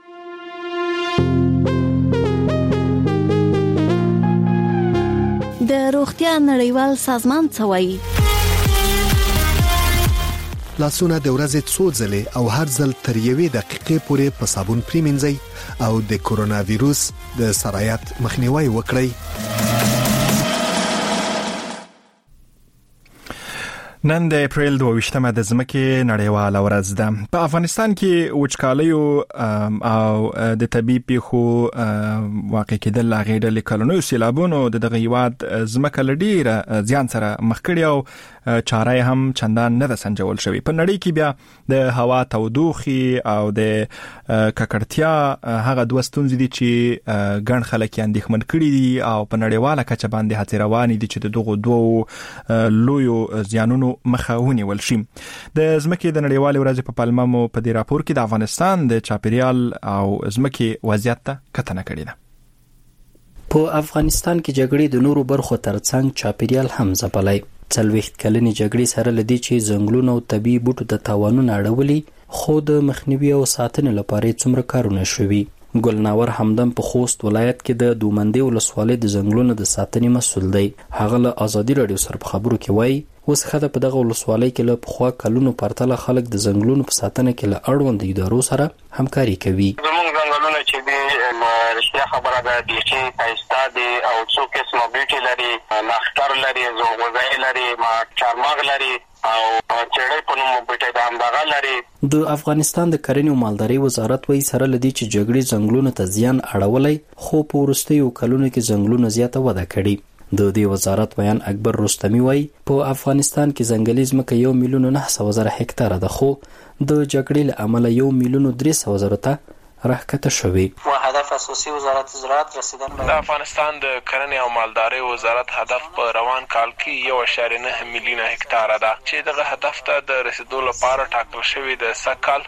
د روغتیا نړیوال سازمان څه وایي؟ لاسونه د ورځې څو ځلې او هر ځل تر 1 دقیقې پورې په صابون پریمنځئ او د کورونا وایروس د سرایت مخنیوي وکړئ. نن د اپریل 22مه د ځمکې نړیواله ورځ ده. په افغانستان کې وچکالیو او د طبيعي پیښو واقع کېدل هغه د کلونو سیلابونو د دغه هیواد ځمکه لډیره ځان سره مخ کړی او چاره هم چندان نه ده سنجول شوی. په نړۍ کې بیا د هوا تودوخي او د ککړتیا هغه دوه ستونزې دي چې ګڼ خلک یې اندېښمن کړي دي او په نړیواله کچه باندې هڅې روانې دي چې دغه دوه لویو زیانونو مخاوني ولشي. د ځمکې د نړیوالې ورځې په پلمه مو په دې راپور کې د افغانستان د چاپیریال او ځمکې وضعیت ته کتنه کړې ده. په افغانستان کې جګړې د نورو برخو ترڅنګ چاپیریال هم ځپلی. 40 کلنې جګړې سره لدی چې ځنګلونو او طبي بوټو د تاوانونو اړولي، خو د مخنیوي او ساتنې لپاره څومره کارونه شوي. ګلناور همدم په خوست ولایت کې د دومندې ولسوالۍ د ځنګلونو د ساتنې مسؤل دی. هغه له ازادي رادیو سره په خبرو کې وایي اوس خدای په دغه ولسوالۍ کې له پخوا کلونو پرتله خلک د ځنګلونو په ساتنه کې له اړوند ادارو سره همکاري کوي. زموږ ځنګلونه چې د رښتیا خبره ده چې پایسته دي او څو قسمه بیټي لري، نختر لري، زوغوزای لري، چارمغ لري او چړې په نوم بیټي د همدغه لري. د افغانستان د کرنې او مالدارۍ وزارت وایي سره لدی چې جګړې ځنګلونو ته زیان اړولای، خو په وروستیو کلونو کې ځنګلونه زیاته وده کړې. د دې وزارت بیان اکبر رستمی وایي په افغانستان کې ځنګلي ځمکه 1,900,000 هکتاره ده، خو د جګړې له امله 1,300,000 ته راکته شوی. هدف اساسي وزارت زراعت رسیدن د افغانستان د کرنې او مالدارۍ وزارت هدف په روان کال کې 1.9 میلیونه هکتاره ده چې دغه هدف ته د رسیدو لپاره ټاکل شوی د سکهال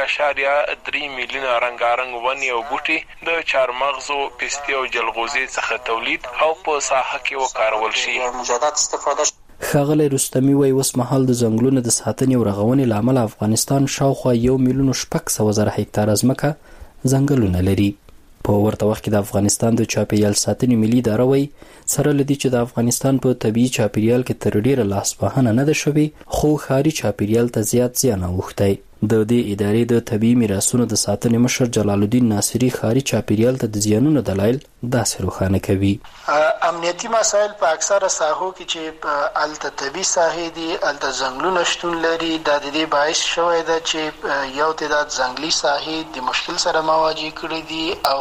4.3 میلیونه رنگارنګ ونې او بوټي د چارمغزو، پستې او جلغوزي څخه تولید او په ساحه کې وکارول شي. مجدد استفاده ښاغلی رستمی وایي اوس مهال د ځنګلونو د ساتنې او رغونې له امله افغانستان شاوخوا 1,600,000 هکتاره ځمکه ځنګلونه لري. په ورته وخت کې د افغانستان د چاپیریال ساتنې ملي اداره وایي سره لدی چې د افغانستان په طبیعي چاپیریال کې تر ډیره لاسوهنه نه ده شوې، خو ښاري چاپیریال ته زیات زیان اوښتی. د دې ادارې د طبیعي میراثونو د ساتنې مشر جلال الدین ناصری ښاري چاپیریال ته د زیانونو دلایل داسې روښانه کوي. امنیتي مسایل په اکثره ساحو کې چې الته طبي ساحې دي، الته ځنګلونه شتون لري، دا د دې باعث شوی ده چې یو تعداد ځنګلي ساحې د مشکل سره مواجه کړي دي او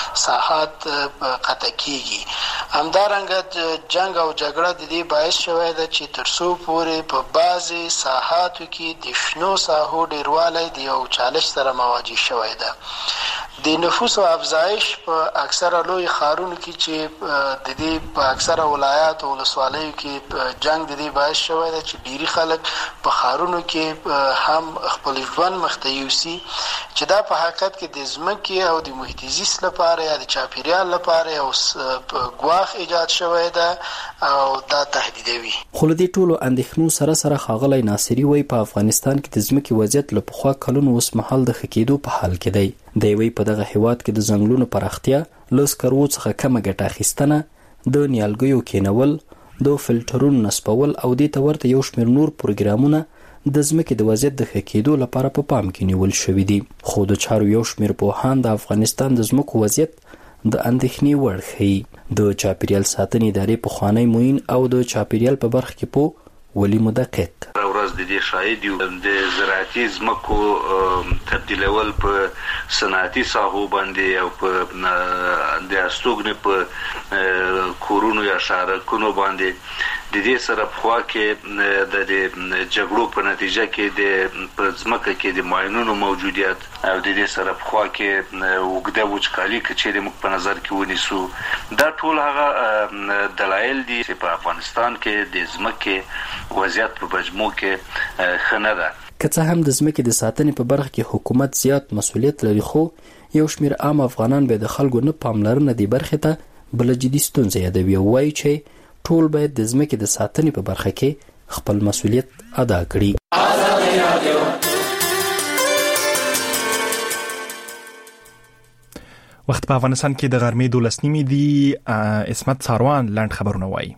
ساحات قطع کیږي. همدارنګه جنگ او جګړه د دې باعث شوی ده چې ترڅو پورې په بعضي ساحاتو کې د شنو ساحو ډیروالی د یو چالش سره مواجه شوی ده. د نفوس او افزایش په اکثره لوی ښارونو کې چې د دې په اکثره ولایات او ولسوالیو کې جنگ د دې باعث شوی ده چې ډیری خلک په ښارونو کې هم خپل ژوند مخته یوسي، چې دا په حقیقت کې د ځمکې او د محیط زیست لپاره یا د چاپیریال لپاره یو ګواښ ایجاد شوی ده او دا تهدیدوي. خو له دې ټولو اندېښنو سره سره ښاغلی ناصري وایي په افغانستان کې د ځمکې وضعیت له پخوا کلونو اوس مهال د ښه کېدو په حال کې دی. دی وایي په دغه هیواد کې د ځنګلونو پراختیا، له سکرو څخه کمه ګټه اخیستنه، د نیالګیو کینول، د فلټرونو نصبول او دې ته ورته یو شمېر نور پروګرامونه د ځمکې د وضعیت د ښه کېدو لپاره په پام کې نیول شوي دي. خو د چارو یو شمېر پوهان د افغانستان د ځمکو وضعیت د اندېښنې وړ ښیي. د چاپیریال ساتنې ادارې پخوانی معین او د چاپیریال په برخه کې پوه ولی مدقق ورځ د دې شاهد یو د زراعتي ځمکو تبدیلول په صنعتي ساحو باندې او په د استوګنې په کورونو یا شارکونو باندې د دې سره په خوا کې د جګړو په نتیجه کې د پرځمکه کې د ماینونو موجودیت او د دې سره په خوا کې وګړه وچکالي چې موږ په نظر کې ونیسو دا ټول هغه دلایل دي چې په افغانستان کې د ځمکې وضعیت په مجموع کې خنه ده. که څه هم د ځمکې د ساتنې په برخه کې حکومت زیات مسؤلیت لري خو یو شمېر عام افغانان به د خلکو نه پاملرنه دی برخه ته بل جدي ستونزه یادوي او وایي چې ټول باید د ځمکې د ساتنې په برخه کې خپل مسؤلیت ادا کړي. وخت په افغانستان کې د غرمې 12 دی. اسمت ساروان لاند خبرونه وایي.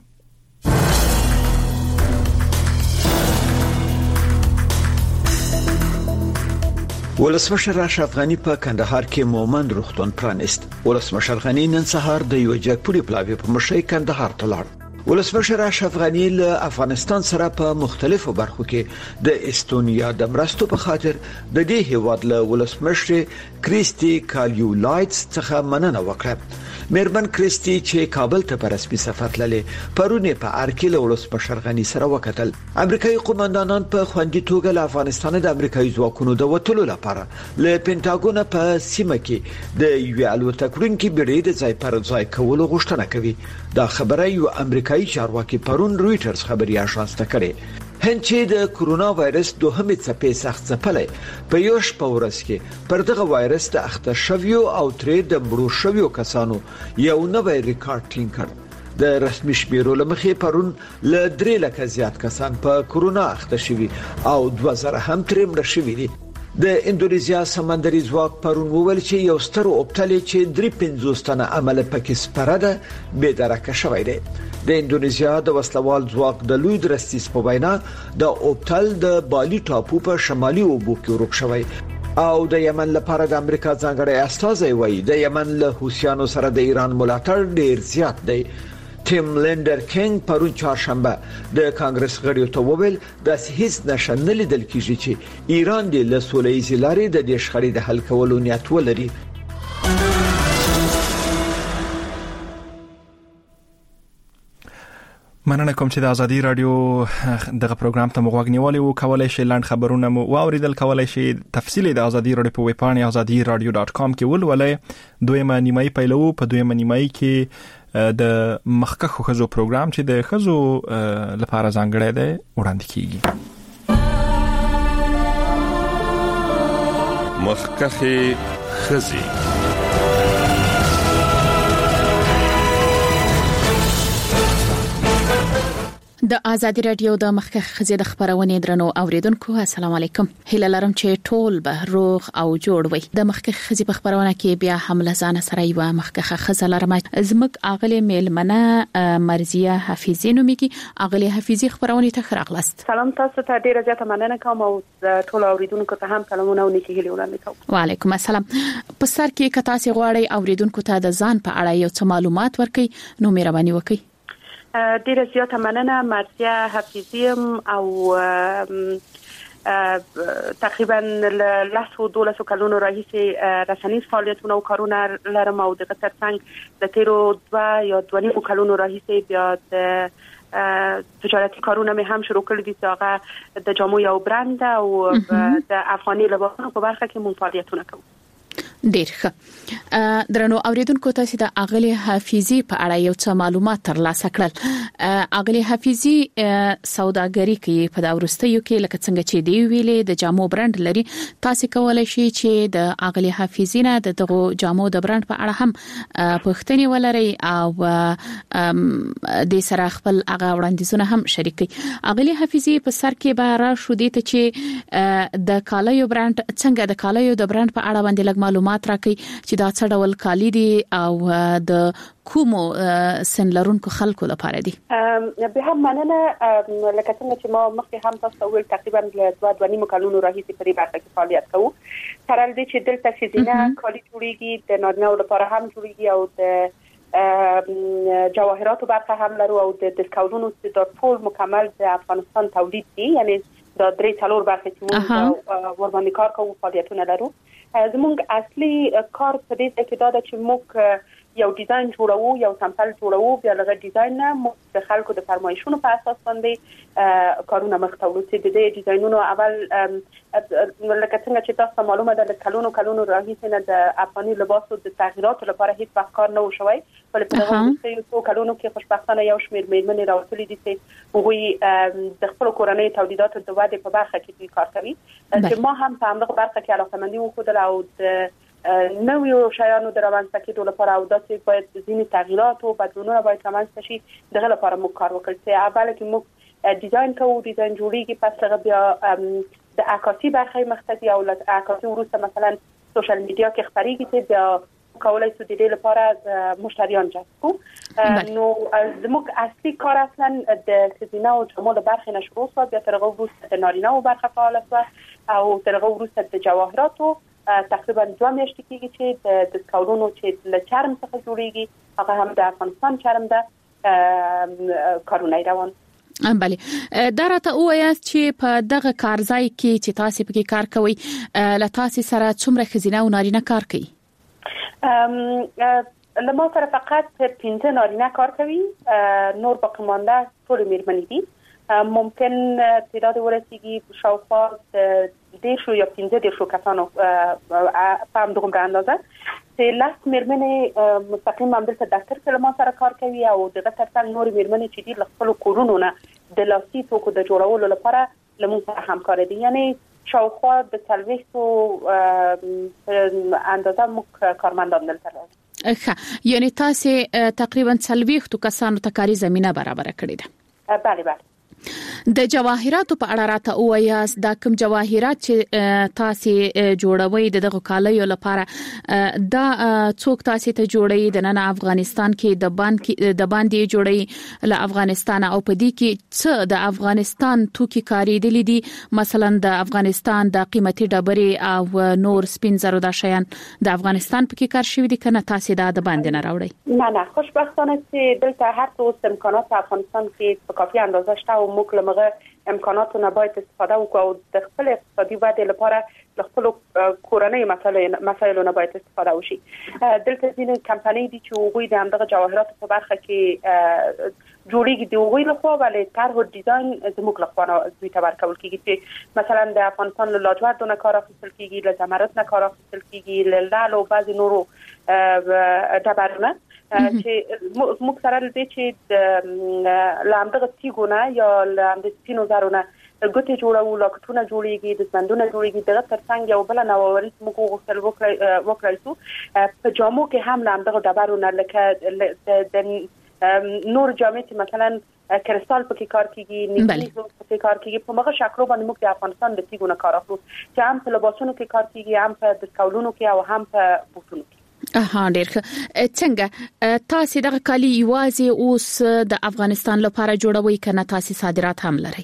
ولسمشر اشرف غنی په کندهار کې مومند روغتون پرانیست. ولسمشر غنی نن سهار د یو جګپوري پلاوی په مشرۍ کندهار ته لاړ. ولسمشر اشرف غنی له افغانستان سره په مختلفو برخو کې د استونیا د مرستو په خاطر د دې هیواد له ولسمشر کریسټي کالیولایټس څخه مننه وکړه. مېرمن کریسټي چې کابل ته په رسمي سفر تللې پرونه په ارکیل ولسمشر غنی سره وکتل. امریکایي قوماندانان په خوندي توګه له افغانستان د امریکایي ځواکونو د وټلو لپاره له پینټاګون په سیمه کې د یو الوتکړونکو بیړۍ د ځای پر ځای کولو غوښتنه کوي. دا خبره یو امریکایي چارواکي پرون رويټرز خبري اژانس ته کړې. هند چې د کورونا وایرس دوهمه څپې سخت ځپلې په یو شپه ورځ کې پر دغه وایرس د اخته شویو او ترې د مړو شویو کسانو یو نوی ریکارډ ټینګ کړ. د رسمي شمیرو لمخې پرون ل 3 لک زیات کسان په کورونا اخته شوي او 2000 هم ترې مړ شوي دي. د اندونیزیا سمندري ځواک پرون وویل چې یو ستر اوبتل چې 350 تنه عمل پکې سپاره ده به درکه شوی دی. د اندونیزیا د وسلوال ځواک د لوی درستیس په وینا د اوبتل د بالی ټاپو په شمالي اوبو کې ورک شوی او د یمن لپاره د امریکا ځانګړی استازی وایي د یمن له حوثیانو سره د ایران ملاتړ ډیر زیات دی. ټیم لینډر کینګ پرون چهارشنبه د کانګرس غړیو ته وویل د هیڅ نشه نه لیدل کیږي چې ایران د لسولېزي لارې د دې شخړې د حل کولو نیت ولري. مننه کوم چې د ازادي رادیو دغه پروګرام ته مغوږ نیولې وو. کولای شئ لاند خبرونه مو واوریدل، کولای شئ تفصیلی د ازادي رادیو په ویب پاڼه azadiradio.com کې ولولئ. دویمه نیمایي پیلو په دویمه نیمایي کې د مخکخو خزو پروګرام چې د خزو لپاره ځانګړی دی وړاندې کیږي. مخکخه خزي د ازادي رادیو د مخکخ خزي د خبرونې درنو اوریدونکو السلام علیکم. هیله لرم چې ټول به روغ او جوړ وي. د مخکخ خزي په خبرونه کې بیا حمله ځان سره یو مخکخه خزه لرم. زمک اغلی میلمنه مرزیه حفیظی نومېږي. اغلی حفیظی خبرونه ته خراغلاست. سلام تاسو ته ډیره زیاته مننه کوم او ټول اوریدونکو ته هم سلامونه او نیکی هیله وړاندې کوم. وعلیکم السلام. په سر کې کتا سي غواړي اوریدونکو ته د ځان په اړه یو څه معلومات ورکړي نو مهرباني وکړئ. ډیره زیاته مننه. مرزیه حفیظیم او تقریبا له 12 کلونو راهیسې رسنیز فعالیتونه او کارونه لرم او د ترڅنګ د تیرو 2 یا 2.5 کلونو راهیسې بیا د تجارتي کارونه مې هم شروع کړی دي چې هغه د جامو یو برند او د افغاني لباسونو په برخه کې مون فعالیتونه کوم. ډیر ښه. درنو اوریدونکو تاسو د اغلی حفیظی په اړه یو څه معلومات ترلاسه کړل. اغلی حفیظی سوداګری کوي په دا ورستیو کې لکه څنګه چې دی ویلې د جامو برند لري. تاسو کولای شئ چې د اغلی حفیظی نه دغه جامو د برند په اړه هم پوښتنه ولرئ او د سره خپل هغه وړاندیزونه هم شریک کړئ. اغلی حفیظی په سر کې به را شو دي ته چې د کالیو برند څنګه د کالیو د برند په اړه باندې لږ معلومات راکړي چې دا څه ډول کالی دي او د کومو سن لرونکو خلکو لپاره دي. به هم مننه. لکه څنګه چې ما مخکې هم تاسو ویل تقریبا له 2.5 کلونو راهیسې په دې برخه کې فعالیت کوو. تر دې چې دلته چې کالی جوړیږي د نارینه‌و لپاره هم جوړیږي او د جواهراتو برخه هم لرو او د ډسکاونټونو د ټول مکمل د افغانستان تولید دي. یعنی د 3-4 برخه چې موږ ور باندې کار کوو فعالیتونه لرو. زموږ اصلي کار په دې کې دا ده چې موږ یو ډیزاین جوړو، یو سامپل جوړو، بیا لږه ډیزاین نه د خلکو د فرمایشونو په اساس باندې کارونه مخته وړو. د دې ډیزاینونو اول لکه څنګه چې تاسو معلومه ده د کلونو راهیسې نه د افغاني لباسو د تغییراتو لپاره هیڅ وخت کار نه وشوي، ولې په دغه وروستیو کلونو کې خوشبختانه یو شمېر میرمنې راوتلي دي چې هغوی د خپل کورنۍ تولیداتو د ودې په برخه کې کار کوي، چې ما هم په همدغه برخه کې علاقه‌مندي وښودله او د نویو شیانو د رامنځته کېدو لپاره او داسې باید ځینې تغییرات او بدلونونه باید رامنځته شي. دغه لپاره موږ کار وکړ چې اوله کې موږ ډیزاین کوو، ډیزاین جوړیږي، پس هغه بیا د عکاسي برخه مختصي او له عکاسي وروسته مثلا سوشل میډیا کې خبرېږي چې بیا کولای شو د دې لپاره مشتریان جذب کړو. نو زموږ اصلي کار اصلا د ښځینه او جامو د برخې نه شروع شو، بیا تر هغه وروسته د نارینه او برخه فعال شو او تر هغه وروسته د جواهراتو تقریبا 2 میاشتې کېږي چې د سکاولونو چې له چرم څخه جوړیږي هغه هم د افغانستان چرم ده کارونه روان. بله دا راته وایاست چې په دغه کارځای کې چې تاسو پکې کار کوئ له تاسو سره څومره ښځینه او نارینه کار کوي؟ لما سره فقط 15 نارینه کار کوي، نور باقی مانده ټول میرمنې دي. ممکن تعداد ورسیږي شاوخوا 10 یا 15 کسانو په همدغه اندازه چې لاس میرمنې مستقیم هم دلته دفتر کې لما سره کار کوي او دغه ترڅنګ نور میرمنې چې دي له خپل کورونو نه د لاسي توکو د جوړولو لپاره لمون سره همکار دي، یعنی شاوخوا د 40 اندازه موږ کارمندان دلته لرو. یعنی تاسو تقریبا 40 کسانو ته کاري زمينه برابر کړې ده؟ بله. د جواهراتو په اړه راته وایاست، دا کوم جواهرات چې تاسو جوړوي دغه کالیو لپاره دا څوک تاسو ته جوړي د نن افغانستان کې د باندې جوړي له افغانستان او په دې کې څه د افغانستان توکي کاریدلې دي، مثلا د افغانستان د قیمتي ډبرې او نور سپین زرو د شیان د افغانستان پکې کار شوی دي کنه تاسو د باندې نه راوړي؟ نه خوشبختانه چې دلته هر څه امکانات په افغانستان کې په کافي اندازه شته او موږ لمغه امکاناتو نه باید استفاده وکړو او د خپل اقتصادي ودې لپاره له خپل کورنۍ مسایلو نه باید استفاده وشي. دلته ځینې کمپنۍ دي چې هغوی د همدغه جواهراتو په برخه کې جوړیږي د هغوی لخوا، ولې طرح او ډیزاین زموږ لخوا دوی ته ورکول کېږي چې مثلا د افغانستان له لاجوردو نه کار اخیستل کېږي، له زمرد نه کار اخیستل کېږي، له لعل او بعضې نورو ډبرو نه چې موږ سره لدې چې د لامدغه تیګونه یا لامد سپینو زرونه ګوتې جوړو، لاکټونه جوړیږي، د سندونه جوړیږي. دغه ترڅنګ یو بل نووري موږ غوښتل وکړل شو په جامو کې هم لامدغه ډبرونه لکه د نور جامې چې مثلا کرستال پکې کار کیږي، نیکلیز پکې کار کیږي، په هغه شکلو باندې موږ د افغانستان د تیګونه کار اخلو چې هم په لباسونو کې کار کیږي، هم په دستکولونو کې او هم په بوټونو کې. ډېر څنګه تاسو دغه کالی یوازې اوس د افغانستان لپاره جوړوي کنه تاسو صادرات هم لري؟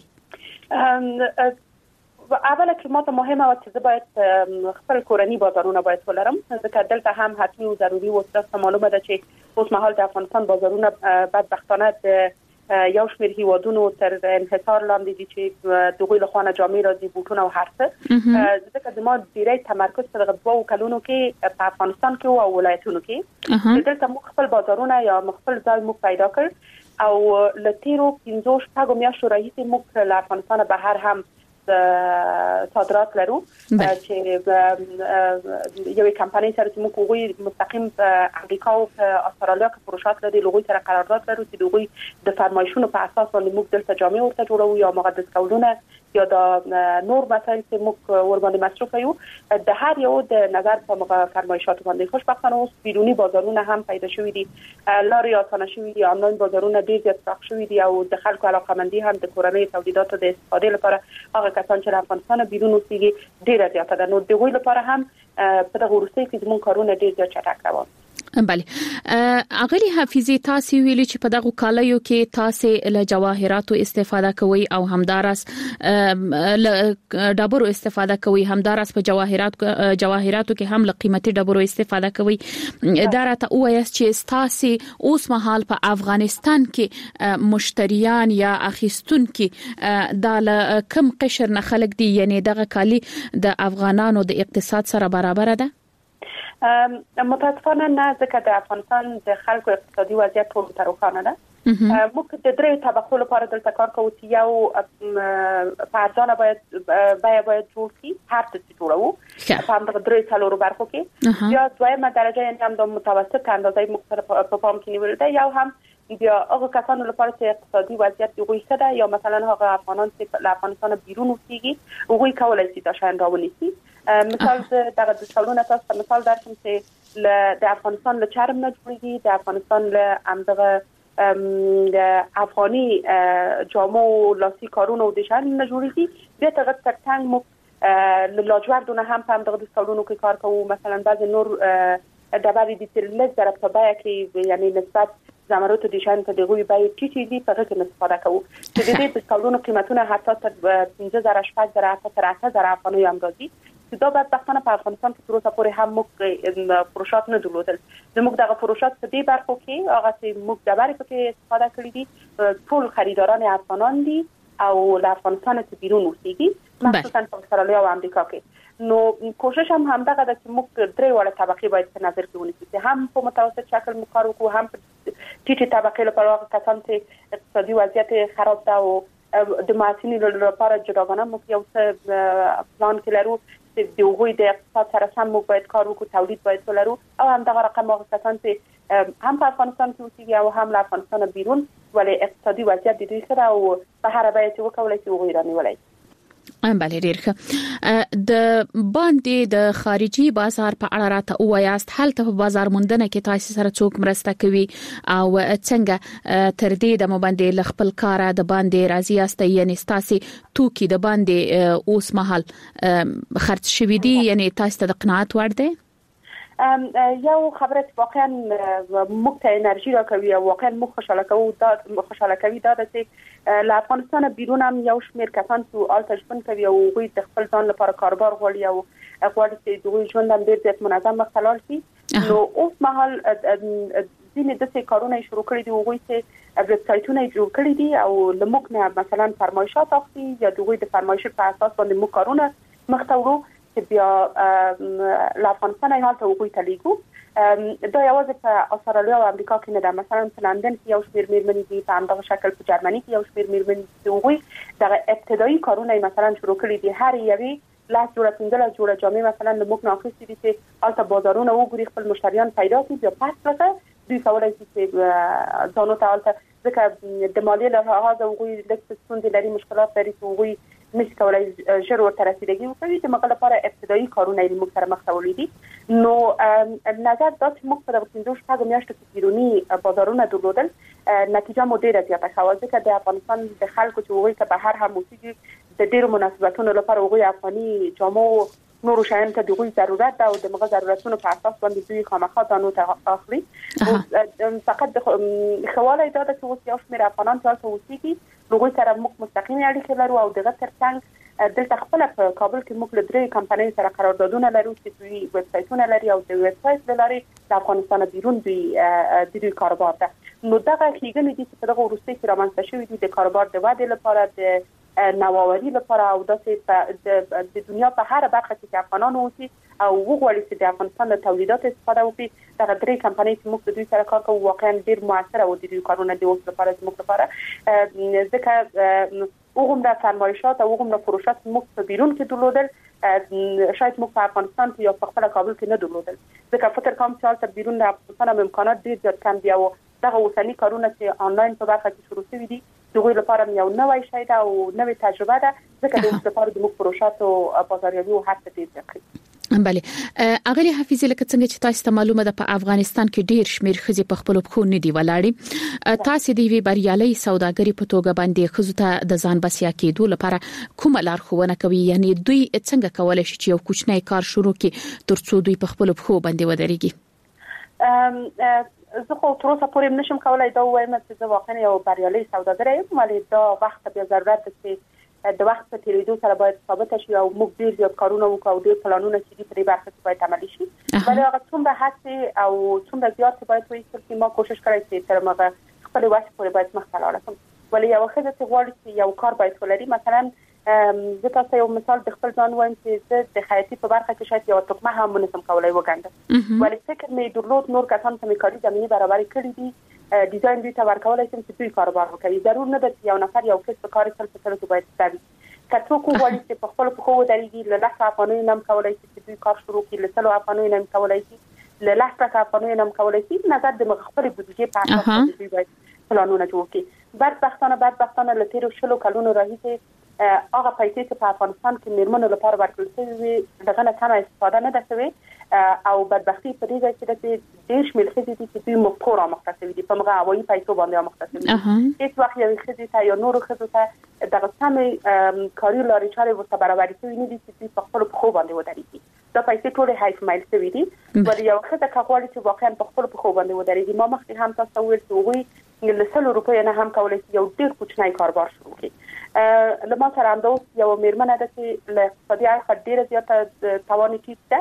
اوله کې ماته مهمه و چې زه باید خپل کورنۍ بازارونه باید ولرم، ځکه دلته هم حتمي او ضروري و چې معلومه ده چې اوس مهال د افغانستان بازارونه بدبختانه د یو شمېر هیوادونو تر انحصار لاندې دي چې دغوی له خوا نه جامې راځي، بوټونه او هر څه. ځکه زما ډېری تمرکز په دغه 2 کلونو کې په افغانستان کې او ولایتونو کې دلته موږ خپل بازارونه یا خپل ځای موږ پیدا کړ او له تیرو 15 میاشتو راهیسې موږ له افغانستان بهر هم صادرات لرو چې یوې کمپنۍ سره چې موږ هغوی مستقیم په امریکا او په استرالیا کې پروژات لري، هغوی سره قرارداد لرو چې هغوی د فرمایشونو په اساس باندې موږ دلته جامې ورته جوړوو یا موږ د سکاولونه یا د نور مسایل چې موږ ور باندې مصرف یو د هر یو د نظر په موږ فرمایشات باندې خوشبختانه اوس بیرونی بازارونه هم پیدا شوي دي، لارې اسانه شوي دي، آنلاین بازارونه ډېر زیات پراخ شوي دي او د خلکو علاقه‌مندي هم د کورنۍ تولیداتو د استفادې لپاره هغه کسان چې له افغانستان بیرون اوسېږي ډېره زیاته ده. نو د هغوی لپاره هم په دغه وروستیو کې زموږ کارونه ډېر زیات چټک روان. بله اغلی حفیظی تاسو ویلي چې په دغه کالیو کې تاسو له جواهراتو استفاده کوي او همدارس ډبرو استفاده کوي، همدارس په جواهراتو کې هم له قیمتي ډبرو استفاده کوي. دا راته وایاست چې تاسو اوس مهال په افغانستان کې مشتریان یا اخیستونکو د کم قشر نه خلک دي، یعنی دغه کالی د افغانانو د اقتصاد سره برابر ده؟ متاسفانه نه، ځکه د افغانستان د خلکو اقتصادي وضعیت ټول تر روښانه ده. موږ د درې طبقو لپاره دلته کار کوو چې یو په ارزانه باید جوړ شي، هر څه چې جوړو په همدغه درې څلورو برخو کې، یا دویمه درجه یعنې هم د متوسط اندازې موږ سره په پام کې نیولې ده، یا هم بیا هغه کسانو لپاره چې اقتصادي وضعیت دوی ښه ده، یا مثلا هغه افغانان چې له افغانستان بیرون اوسېږي هغوی کولی شي دا شیان راونیسي. مثال دغه د څلورونه تاسو ته مثال درکړم چې د افغانستان له چرم نه جوړېږي، د افغانستان له همدغه افغاني جامو لاسي کارونو د شان نه جوړېږي. بیا ته ترڅنګ موږ له لاجوردو نه هم په همدغه د څلورونو کې کار کوو. مثلا بعضې نور ډبرې دي چې لږ ضرب په بیه کې یعنې نسبت زمرد د شان ته دغه بیه ټیټې دي، په هغه کې استفاده کوو چې د دې د څلورونو قیمتونه حتی تر 15,000 شپږ تر 8,000 افغانۍ هم راځي. دا بدبختانه په افغانستان کې تر اوسه پورې هم موږ فروشات نه درلودل. زموږ دغه فروشات په دې برخو کې هغه چې موږ ډبرې پکې استفاده کړې دي ټول خریداران افغانان دي او له افغانستان څخه بیرون اوسېږي، مخصوصا په استرالیا او امریکا کې. نو کوشش هم همدغه ده چې موږ درې وړه طبقې باید په نظر کې ونیسو چې هم په متوسط شکل موږ کار وکړو، هم په ټیټې طبقې لپاره هغه کسان چې اقتصادي وضعیت خراب ده او د محصلینو لپاره جداګانه موږ یو څه پلان کې لرو چې د هغوی د اقتصاد سره سم موږ باید کار وکړو، تولید باید ولرو، او همدغه رقم هغه کسان چې هم په افغانستان کې اوسېږي او هم له افغانستان بیرون ولې اقتصادي وضعیت د دوی سره او په هر بیه چې وکولای شي هغوی رانیولی. بله ډیر ښه. د باندې د خارجي بازار په اړه راته وایاست، هلته په بازار موندنه کې تاسو سره څوک مرسته کوي او څنګه تر دې د باندې ل خپل کار د باندې راضي یاست، یعنی تاسو توکي د باندې اوس مهال خرڅ شوي دي، یعنی تاسو ته د قناعت وړ دی؟ یو خبره چې واقعا موږ ته انرژي راکوي او واقعا موږ خوشاله کوي دا ده چې له افغانستان بیرون هم یو شمېر کسان چې هلته ژوند کوي او هغوی د خپل ځان لپاره کاروبار غواړي او غواړي چې د هغوی ژوند هم ډېر زیات منظم مخته لاړ شي. نو اوس مهال ځینې داسې کارونه یې شروع کړي دي، هغوی چې ویب سایټونه یې جوړ کړي دي او له موږ نه مثلا فرمایشات اخلي یا د هغوی د فرمایش په اساس باندې موږ کارونه مخته وړو چې بیا له افغانستان هلته هغوی ته لیږو. دا یوازې په استرالیا او امریکا کې نه ده، مثلا په لندن کې یو شمېر مېرمنې دي، په همدغه شکل په جرمني کې یو شمېر مېرمنې دي چې هغوی دغه ابتدایي کارونه یې مثلا شروع کړي دي. هر یوې 10 جوړه 15 جوړه جامې مثلا له موږ نه اخیستې دي چې هلته بازارونه وګوري، خپل مشتریان پیدا کړي، بیا پس پرته دوی کولی شي چې ځانو ته هلته ځکه د مالیې له لحاظه هغوی لږ ستونزې لري، مشکلات لري چې هغوی نشي کولای ژر ورته رسیدګي وکړي. د مغه لپاره ابتدایي کارونه یې موږ سره مخ ته وړي دي. نو نظر دا چې موږ په 15 میاشتو کې بیروني بازارونه درلودل، نتیجه مو ډېره زیاته شوه، ځکه د افغانستان د خلکو چې هغوی ته بهر هم اوسېږي د ډېرو مناسبتونو لپاره هغوی افغاني جامو نورو شیانو ته د هغوی ضرورت ده او د مغه ضرورتونو په اساس باندې دوی خامخا ځانو ته اخلي. فقط د خواله دا ده چې اوس یو شمېر افغانان چې هلته اوسېږي هغوی سره موږ مستقیمې اړیکې لرو او دغه ترڅنګ دلته خپله په کابل کې موږ له 3 کمپنیو سره قراردادونه لرو چې دوی ویب سایټونه لري او د ویب سایټ له لارې د افغانستان بیرون دوی کاروبار ده. نو دغه ښېګڼې دي چې په دغه وروستۍ کې رامنځته شوي دي د کاروبار د ودې لپاره، د نوآوري لپاره او داسې د دنیا په هر برخه کې افغانان اوسي او وغواړي چې د افغانستان له تولیداتو استفاده وکړي. دغه 3 کمپنۍ چې موږ د دوی سره کار کوو واقعا ډېر موثر او د دوی کارونه د اوس لپاره زموږ لپاره ځکه هغومره فرمایشات او هغومره فروشات موږ په بیرون کې درلودل، شاید موږ په افغانستان کې یا په خپله کابل کې نه درلودل، ځکه فکر کوم چې هلته بیرون د افغانستان هم امکانات ډېر زیات کم دي او دغه اوسني کارونه چې آنلاین په برخه کې شروع شوي دي د هغوی لپاره یو نوی شی ده او نوې تجربه ده، ځکه د اوس لپاره زموږ فروشات او بازاریابي او هر څه ډېر زیات کړي. بله اغلی حفیظی لکه څنګه چې تاسو ته معلومه ده په افغانستان کې ډیر شمیر خزي په خپل پخو نه دی ولاړی، تاسو دی وی بریالي سوداګری په توګه باندې خزو ته د ځان بسیا کېدو لپاره کومه لارښوونه کوي؟ یعنی دوی څنګه کولای شي چې یو کوچنی کار شروع کړي ترڅو دوی په خپل پخو باندې ودرېږي؟ زه خو تر اوسه پورې نشم کولای دا وایم چې زه واقعا یو بریالي سوداګر یم، ولی دا وخت بیا ضرورت ده چې د وخت په تیریدو سره باید ثابت شي او موږ ډیر زیات کارونه وکړو او ډیر پلانونه چې دي په برخه کې باید عملي شي. ولی هغه څومره هڅې او څومره زیات باید وایي چې ما کوشش کړی چې تر مغه خپل وخت پورې باید مخ ته لاړ شم. ولی یو ښځه چې غواړي چې یو کار باید ولري، مثلا زه تاسو یو مثال د خپل ځان وایم چې زه د خیاطۍ په برخه کې شاید یو تقمه هم نشم کولای وګڼم ولی فکر مې درلود نور کسان چې کاري زمینه برابر کړی دي ډیزاین دوی ته ورکولای شم چې دوی کاروبار وکړي ضرور نه ده چې یو نفر یو کس په کار سره څه باید ستوي کڅو کو وایي چې په خپل په خو درېږي له 10 افغانۍ نم کولای شي چې دوی کار شروع کړي له 100 افغانۍ نم کولای شي له 10 افغانۍ نم کولای شي نظر د مخفل بودجې په اساس دوی باید پلانونه جوړ کړي بدبختانه له 13 کلونو راهیسې هغه پیسې چې په افغانستان کې میرمنو لپاره ورکړل شوی دغه نه کمه استفاده نه ده شوی او بدبختی په دې ځای کې د ډېر شمېر ښځې دي چې دوی مفکور مخته شوي دي په هغه هوایي پیسو باندې مخته شوي دي هیڅ وخت یوې ښځې ته یا نورو ښځو ته دغه سمې کاري لارې چارې ورته برابرې شوي نه دي چې دوی په خپلو پښو باندې ودرېږي دا پیسې ټولې حیف مایل شوي دي ولې یوه ښځه که غواړي چې واقعا په خپلو پښو باندې ودرېږي ما مخکې هم تاسو وویل چې هغوی له 100 روپیو نه هم کولی شي یو ډېر کوچنی کاروبار شروع کړي له ما سره همداسې یوه میرمنه ده چې له اقتصادي اړخه ډېره زیاته توان ټیټ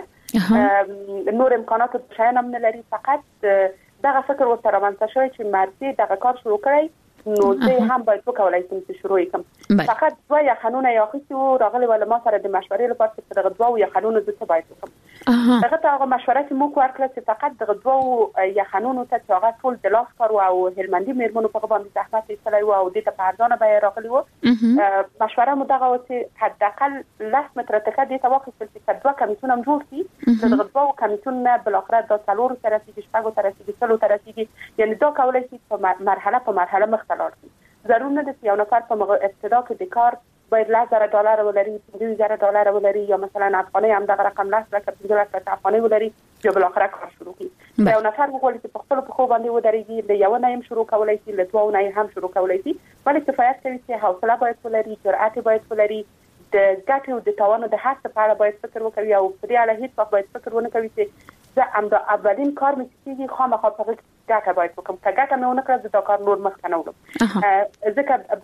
ده نور امکانات شیان هم نه لري فقط دغه فکر ورته رامنځته شوی چې مرسي دغه کار شروع کړی نو زه هم باید وکولای شم چې شروع کړم فقط 2 یخنونه یا خصو راغلي ول ما سره د مشورې لپاره چې دغه 2 یخنونه زه څه باید وکړم دغه ته هغه مشوره چې موږ ورکړه چې فقط دغه 2 یخنونو ته چې هغه ټول د لاس کار او هلمندي میرمنو په باندې زحمت ایستلی و او د ته په ارزانه بیه راغلی و مشوره مو دغه و چې حداقل 10 متره تکه د ته واخیستل چې 2 کمیسیون هم جوړ شي دغه 2 کمیسیون نه بل اخر د 4 سره رسیدي 6 سره رسیدي 3 سره رسیدي یعنی دا کولای شي په مرحله مخ ضرور نه ده چې یو نفر په ابتدا کې د کار باید $10,000 ولري $2,000 ولري یا مثلا افغانۍ هم دغه رقم 10 لکه 15 لکه افغانۍ ولري یا بل اخر کار شروع کړي یو نفر وغواړي چې په خپل پښو باندې ودرېږي د یو نه هم شروع کولای شي له 2 نه هم شروع کولای شي ولی کفایت کوي چې حوصله باید ولري جرأت باید ولري د ګټې او د تاوانو د هر څه په اړه باید فکر وکړي او په دې اړه هیڅ وخت باید فکر ونه کوي چې زه هم د اولین کار مې کېږي خامخا په هغه ګټه باید وکړم که ګټه مې ونه کړه زه دا کار نور مخته نه وړم ځکه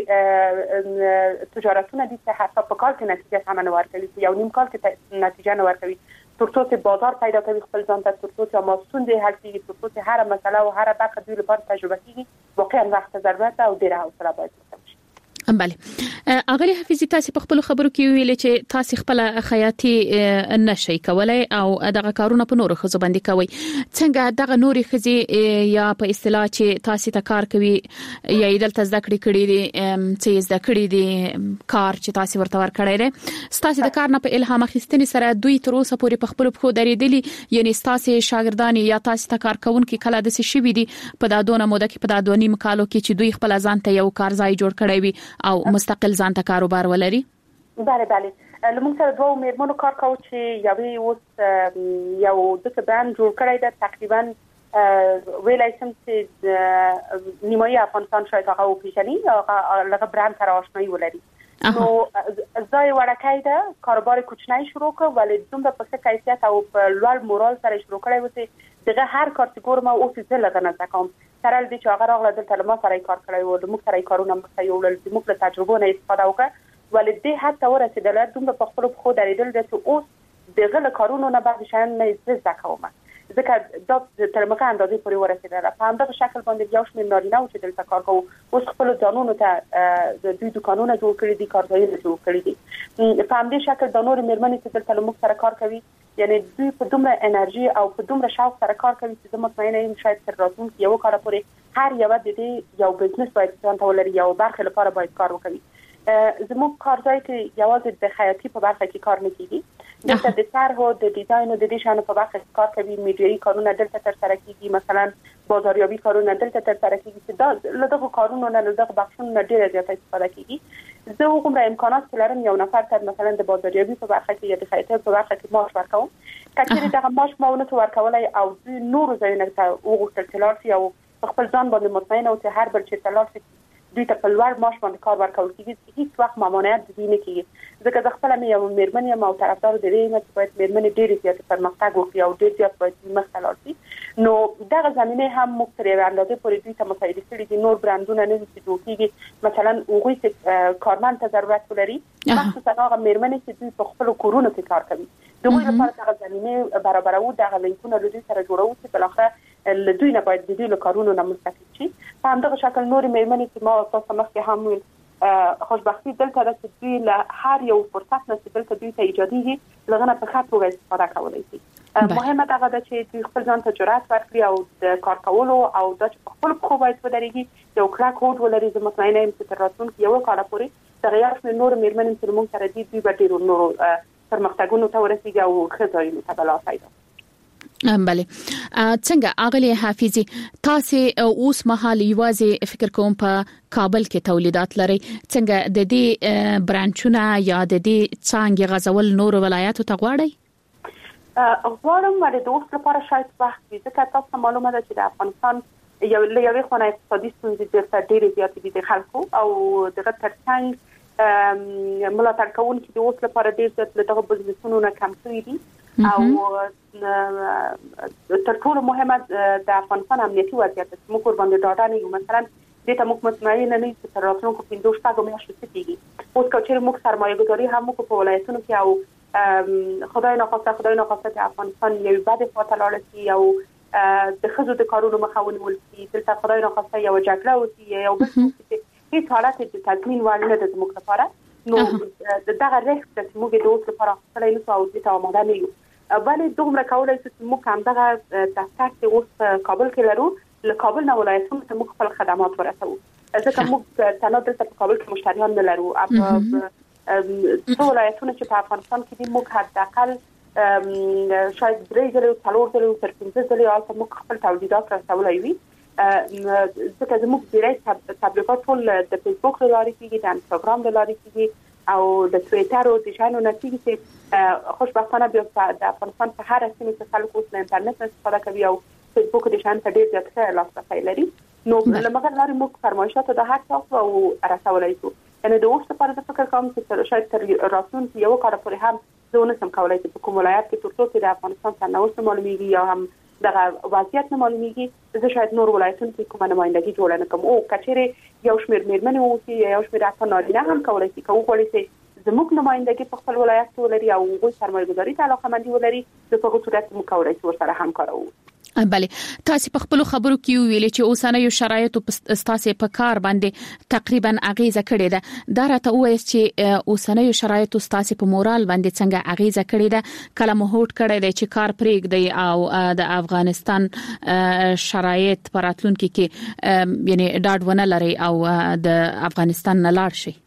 بعضې تجارتونه دي چې حتی په کال کې نتیجه سمه نه ورکوي یو نیم کال کې نتیجه نه ورکوي تر څو چې بازار پیدا کوي خپل ځان ته تر څو چې ما ستونزې حل کېږي تر څو چې هره مسله او هره برخه دوی لپاره تجربه کېږي واقعا وخت ضرورت او ډېره حوصله باید وکړي بله اغلی حفیظی تاسو په خپل خبرو کې ویل چې تاسو خپل خیاطي نشي کولای او دغه کارونه په نورو خزو باندې کوي څنګه دغه نوري خزي یا په اصطلاح چې تاسو ته کار کوي یا دلته زده کړی دي چې زده کړی دي کار چې تاسو ورته ور کړی دي تاسو د کار نه په الهام اخیستنې سره دوی تر اوسه پورې په خپل خو درېدلی یعنی تاسو شاګردان یا تاسو ته کار کوونکي کله د څه شي دي په دادونه موده کې په دادونی مکالو کې چې دوی خپل ځان ته یو کار ځای جوړ کړی وي او مستقل ځان ته کاروبار ولري بله لمونږ سره 2 میرمنو کار کوي چې یوې اوس یو د څه برند جوړ کړی ده تقریبا ویلای شم چې نیمایي افغانستان شاید هغه وپیژني هغه لږ برند سره آشنایی ولري نو ځای وړکای ده کاروبار کوچنی شروع کړ ولې دومره په ښه کیفیت او په لوړ مورال سره شروع کړی و چې دغه هر کار چې ګورم او څه لږ نه زکم سره دې چې هغه راغله دلته ما سره کار کړی و د موږ سره کارونه مخته یوړل چې موږ له تجربو نه استفاده وکړه ولې دې حتی ورسېدل دومره په خپل خو درېدل چې اوس دغه له کارونو نه بعد شان نه زده کوم ځکه دا تر مخه اندازې پورې ورسېدل په همدغه شکل باندې یو شمېر نارینه چې دلته کار کوي اوس خپل ځانونو ته د دوی دکانونه جوړ کړي دي کارځایونه جوړ کړي دي په همدې شکل د نور میرمنې چې دلته موږ سره کار کوي یعنی دوی په دومره انرژي او په دومره شوق سره کار کوي چې زه مطمئنه یم شاید تر راتلونکي یو کال پورې هر یو د دې یو بزنس باید ځان ته ولري یو برخه لپاره باید کار وکړي زموږ کارځای کې یوازې د خیاطۍ په برخه کې کار نه کیږي دلته د طرحو د ډیزاین او د دې شانو په برخه کې کار کوي میډیایي کارونه دلته ترسره کیږي مثلا بازاریابي کارونه دلته ترسره کیږي چې دا له دغه کارونو نه له دغه بخښونو نه ډیره زیاته استفاده کیږي زه کومه امکانات لرم یو نفر ته مثلا د بازاریابي په برخه کې یا د خیاطۍ په برخه کې معاش ورکوم کله دغه معاش ماونه تو ورکولای او نور ځایونه ته وغوښتل چې لاړ شي او خپل ځان باندې مطمئن او چې هر بل چې تلل شي دوی ته په لوړ معاش باندې کار ورکول کیږي هیڅ وخت ممانعت د دې نه کیږي ځکه زه خپله مې یو میرمن یم او طرفدار د دې نه چې باید میرمنې ډېرې زیاتې پرمختګ وکړي او ډېر زیات باید مخته لاړ شي نو دغه زمینه هم موږ تر یوې اندازې پورې دوی ته مساعدې کړي دي نور برانډونه نه دي چې جوړ کیږي مثلا هغوی چې کارمند ته ضرورت ولري مخصوصا هغه میرمنې چې دوی په خپلو کورونو کې کار کوي د هغوی لپاره دغه زمینه برابرو دغه لینکونه له دوی سره جوړو چې بالاخره له دوی نه باید د دوی له کارونو نه مستفید شي په همدغه شکل نورې میرمنې چې ما تاسو مخکې هم ویل خوشبختی دلته د دوی له هر یو فرصت نه چې دلته دوی ته ایجادي لغنه په خاطر استفاده کولای شي. مهمه دا ده چې دوی خپل ځان ته جرأت ورکړي او د کار کولو او د خپل خو باید ودرېږي یو کلاک هوډ ولري. زه مطمئنه یم چې تر راتلونکي یو کال پورې د غیر نور میرمنې چې موږ سره دي دوی به ډېر نور پرمختګونو ته ورسیږي او ښه ځایونو ته بلا پیدا. بله څنګه اغلی حافظي تاسو اوس مهال یوازې فکر کوم په کابل کې تولیدات لري، څنګه د دې برانچونه یا د دې څنګه غزول نور ولایاتو ته غواړي؟ غواړم ولې د اوس لپاره شاید وخت وي، ځکه تاسو معلومه ده چې د افغانستان یو خونه اقتصادي ستونزې ډېرې زیاتې دي د خلکو او دغه ترڅنګ ملاتړ کوونکي د اوس لپاره ډېر زیات دغه بزنسونو نه کم شوي دي او تر ټولو مهمه د افغانستان امنیتي وضعیت چې موږ باندې ډاټا نه یو مثلا د ته موږ مطمئن نه یو چې تر راتلونکو 15 شپږ میاشتې څه کیږي. اوس که موږ سرمایه‌ګذاري هم په ولایتونو کې او خدای ناخواسته د افغانستان یو بده خاطر لاړ شي او د خزو د کارونو مخاون ولسي دلته خدای ناخواسته یو جګړه وسی یو بل څه هیڅ حالت د تضمین وړ نه د موږ لپاره نو دغه ریسک چې موږ د اوس لپاره خپل نه او د آماده نه یو. بلې دومره کولای شو چې موږ هم دغه دفتر چې اوس کابل کې لرو له کابل نه ولایتونو ته موږ خپل خدمات ورسوو، ځکه موږ تنها دلته په کابل کې مشتریان نه لرو. څو ولایتونه چې په افغانستان کې دي موږ حداقل شاید 3 ځله 4 ځله تر 15 ځله البته موږ خپل تولیدات رسولای وي، ځکه زموږ ډیری تبلیغات ټول د فیسبوک لارې کېږي، د انستاګرام لارې کېږي او د ټویټر او د شانو نتیجه چې خوشبختانه بیا د افغانستان په هر سیمه کې خلک اوس له انټرنیټ استفاده کوي او فیسبوک د شان ته ډیر زیات لاسرسی لري. نو لمغه لارې موږ فرمایشات د هر څه او رسولای شو. یعنی د اوس لپاره د فکر کوم چې شاید تر راتلونکي یو کال پورې هم زه نه سم کولای چې په کوم ولایت کې تر څو د افغانستان څخه معلومیږي یا هم دغه وضعیت نه معلومیږي، زه شاید نور ولایتونو کې کومه نمائندګي جوړ نه کوم او کچېره یو شمېر میرمنې اوسي یا یو شمېر افغان نارینه هم کولای شي کوي چې زموږ نمائندګي په خپل ولایت کې ولري او هغوی سرمایه‌ګذاري ته علاقه‌مندي ولري، په هغه صورت موږ کولای شو ورسره همکاري وکړو. بله تاسو په خپل خبرو کې ویلي چې اوسانه یو شرایطو تاسو په کار باندې تقریبا اغیزه کړې ده، دا راته وایي چې اوسانه یو شرایطو تاسو په مورال باندې څنګه اغیزه کړې ده، کله مهوټ کړې ده چې کار پرېږدي او د افغانستان شرایط پراتلونکو کې یعنی ډاډونه لري او د افغانستان نه لاړ شي؟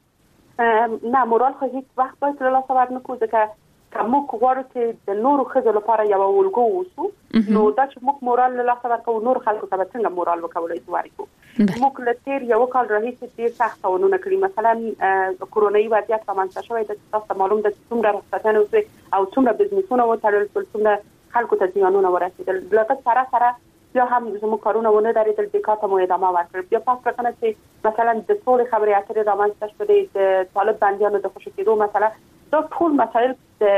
نه مورال خو هیڅ وخت باید له لاسه ورنکړو، ځکه موږ غواړو چې د نورو ښځو لپاره یو ولګو اوسو، نو دا چې موږ مورال له لاسه ورکړو نور خلکو ته څنګه مورال ورکولای شو ورکو. موږ له تیر یو کال راهیسې ډېر سخت قوانونه کړی، مثلا کورونایي وضعیت رامنځته شوی د تاسو معلوم ده چې څومره رخصتونه او څومره بزنسونه وتړل شول، څومره خلکو ته زیانونه ورسېدل. لکه سره بیا هم زموږ کارونه ونه درېدل، د کار ته مو ادامه ورکړه. بیا پاس راکنه چې مثلا د ټول خبرې اترې رامنځته شوې د طالب بندیانو د خوشی کېدو مثلا دا ټول مسایل